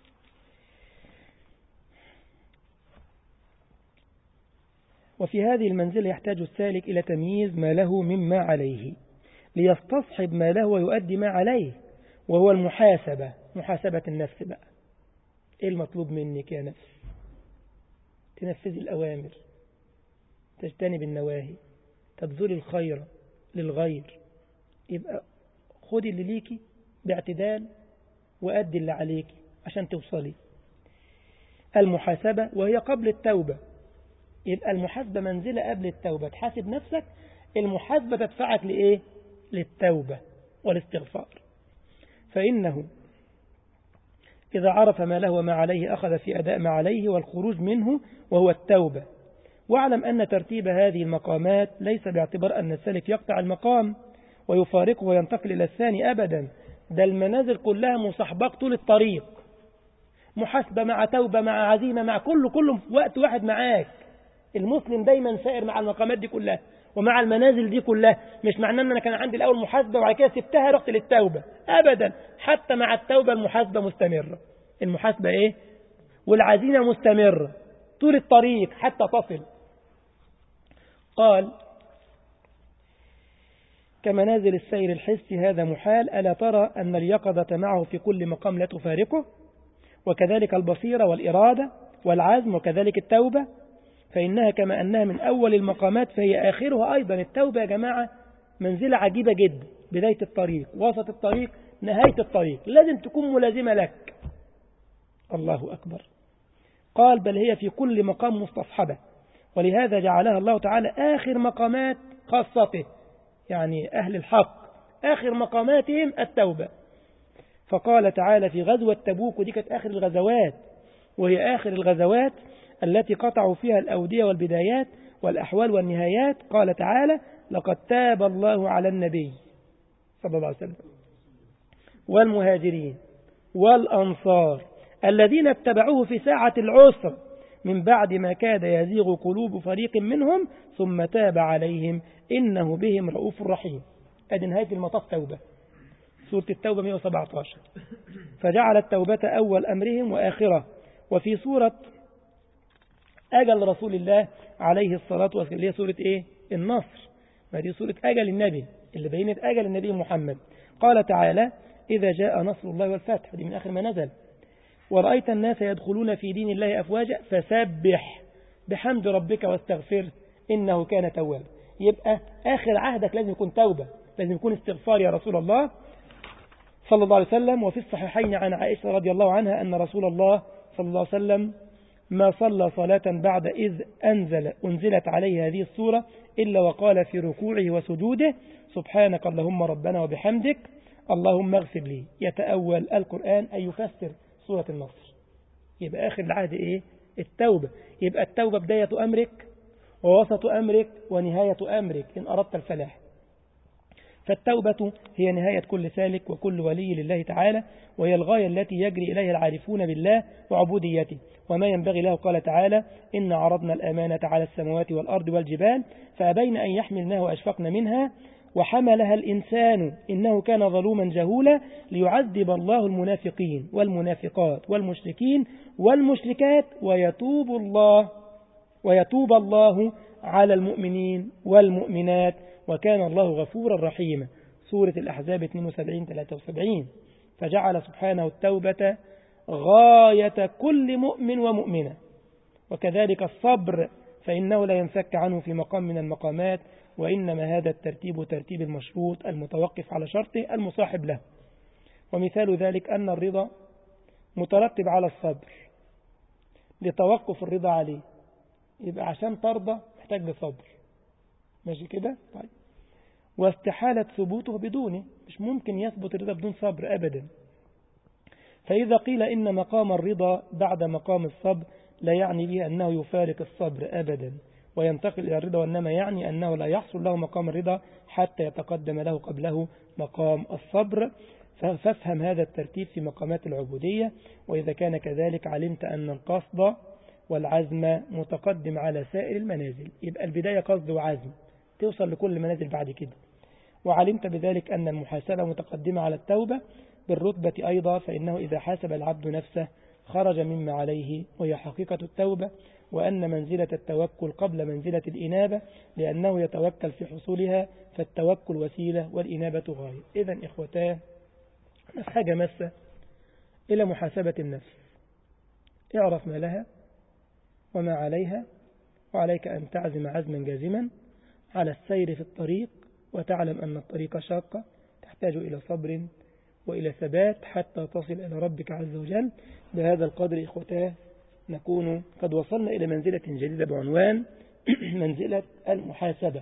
وفي هذه المنزلة يحتاج السالك إلى تمييز ما له مما عليه، ليستصحب ما له ويؤدي ما عليه، وهو المحاسبة، محاسبة النفس بقى. إيه المطلوب منك يا نفس؟ تنفذي الأوامر، تجتنب النواهي، تبذل الخير للغير. يبقى خدي اللي ليكي باعتدال وأدي اللي عليكي عشان توصلي. المحاسبة وهي قبل التوبة. يبقى المحاسبة منزلة قبل التوبة، تحاسب نفسك. المحاسبة تدفعك لإيه؟ للتوبة والاستغفار. فإنه إذا عرف ما له وما عليه أخذ في أداء ما عليه والخروج منه، وهو التوبة. واعلم أن ترتيب هذه المقامات ليس باعتبار أن السالك يقطع المقام ويفارقه وينتقل إلى الثاني أبدا. ده المنازل كلها مصاحباك طول الطريق، محاسبة مع توبة مع عزيمة مع كله في وقت واحد معاك. المسلم دايما سائر مع المقامات دي كلها ومع المنازل دي كلها. مش معناه أن أنا كان عندي الأول محاسبة وبعد كده سبتها رحت للتوبة، أبدا. حتى مع التوبة المحاسبة مستمرة. المحاسبة إيه؟ والعزيمة مستمرة طول الطريق حتى تصل. قال كمنازل السير الحسي هذا محال، ألا ترى أن اليقظة معه في كل مقام لا تفارقه، وكذلك البصيرة والإرادة والعزم، وكذلك التوبة، فإنها كما أنها من أول المقامات فهي آخرها أيضا. التوبة يا جماعة منزلة عجيبة جدا، بداية الطريق، وسط الطريق، نهاية الطريق، لازم تكون ملازمة لك. الله أكبر. قال بل هي في كل مقام مستصحبة، ولهذا جعلها الله تعالى آخر مقامات خاصته، يعني أهل الحق آخر مقاماتهم التوبة. فقال تعالى في غزوة تبوك، ودي كانت آخر الغزوات، وهي آخر الغزوات التي قطعوا فيها الأودية والبدايات والأحوال والنهايات. قال تعالى: لقد تاب الله على النبي صلى الله عليه وسلم والمهاجرين والأنصار الذين اتبعوه في ساعة العسر من بعد ما كاد يزيغ قلوب فريق منهم ثم تاب عليهم إنه بهم رؤوف رحيم. أدي نهاية المطاف توبة، سورة التوبة 117. فجعل التوبة أول أمرهم وآخره. وفي سورة أجل رسول الله عليه الصلاة والسلام اللي هي سورة إيه؟ النصر، ما دي سورة أجل النبي اللي بينت أجل النبي محمد. قال تعالى: إذا جاء نصر الله والفتح، دي من آخر ما نزل، ورأيت الناس يدخلون في دين الله أفواجا فسبح بحمد ربك واستغفر إنه كان توابا. يبقى آخر عهدك لازم يكون توبة، لازم يكون استغفار يا رسول الله صلى الله عليه وسلم. وفي الصحيحين عن عائشة رضي الله عنها أن رسول الله صلى الله عليه وسلم ما صلى صلاة بعد إذ أنزلت عليه هذه السورة إلا وقال في ركوعه وسجوده: سبحانك اللهم ربنا وبحمدك اللهم اغفر لي. يتأول القرآن أي يفسر سورة النصر. يبقى آخر العهد إيه؟ التوبة. يبقى التوبة بداية أمرك ووسط أمرك ونهاية أمرك إن أردت الفلاح. فالتوبة هي نهاية كل سالك وكل ولي لله تعالى، وهي الغاية التي يجري إليها العارفون بالله وعبوديته وما ينبغي له. قال تعالى: إن عرضنا الأمانة على السماوات والأرض والجبال فأبين أن يحملنها وأشفقن منها وحملها الإنسان إنه كان ظلوما جهولا ليعذب الله المنافقين والمنافقات والمشركين والمشركات ويتوب الله على المؤمنين والمؤمنات وكان الله غفورا رحيما. سورة الأحزاب 72-73. فجعل سبحانه التوبة غاية كل مؤمن ومؤمنة، وكذلك الصبر فإنه لا ينفك عنه في مقام من المقامات، وإنما هذا الترتيب ترتيب المشروط المتوقف على شرطه المصاحب له. ومثال ذلك أن الرضا مترتب على الصبر لتوقف الرضا عليه. يبقى عشان ترضى محتاج لصبر، ماشي كده؟ طيب. واستحالة ثبوته بدونه، مش ممكن يثبت الرضا بدون صبر أبدا. فإذا قيل إن مقام الرضا بعد مقام الصبر لا يعني به أنه يفارق الصبر أبدا وينتقل إلى الرضا، وإنما يعني أنه لا يحصل له مقام الرضا حتى يتقدم له قبله مقام الصبر. فافهم هذا الترتيب في مقامات العبودية. وإذا كان كذلك علمت أن القصد والعزم متقدم على سائر المنازل. يبقى البداية قصد وعزم توصل لكل منازل بعد كده. وعلمت بذلك أن المحاسبة متقدمة على التوبة بالرتبة أيضا، فإنه إذا حاسب العبد نفسه خرج مما عليه، وهي حقيقة التوبة، وأن منزلة التوكل قبل منزلة الإنابة لأنه يتوكل في حصولها، فالتوكل وسيلة والإنابة غاية. إذن إخوتاه حاجة مسة إلى محاسبة النفس. اعرف ما لها وما عليها، وعليك أن تعزم عزما جازما على السير في الطريق، وتعلم أن الطريق شاقة تحتاج إلى صبر وإلى ثبات حتى تصل إلى ربك عز وجل. بهذا القدر إخوتاه نكون قد وصلنا إلى منزلة جديدة بعنوان منزلة المحاسبة.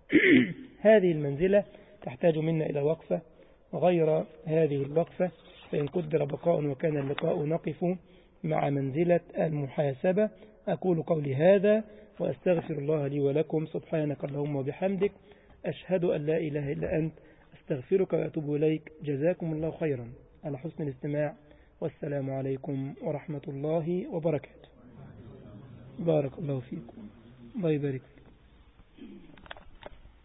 هذه المنزلة تحتاج منا إلى وقفة، وغير هذه الوقفة فإن قدر بقاء وكان اللقاء نقف مع منزلة المحاسبة. أقول قولي هذا وأستغفر الله لي ولكم. سبحانك اللهم وبحمدك، أشهد أن لا إله إلا أنت، أستغفرك وأتوب إليك. جزاكم الله خيرا على حسن الاستماع، والسلام عليكم ورحمة الله وبركاته. بارك الله فيكم، الله يبارك فيكم.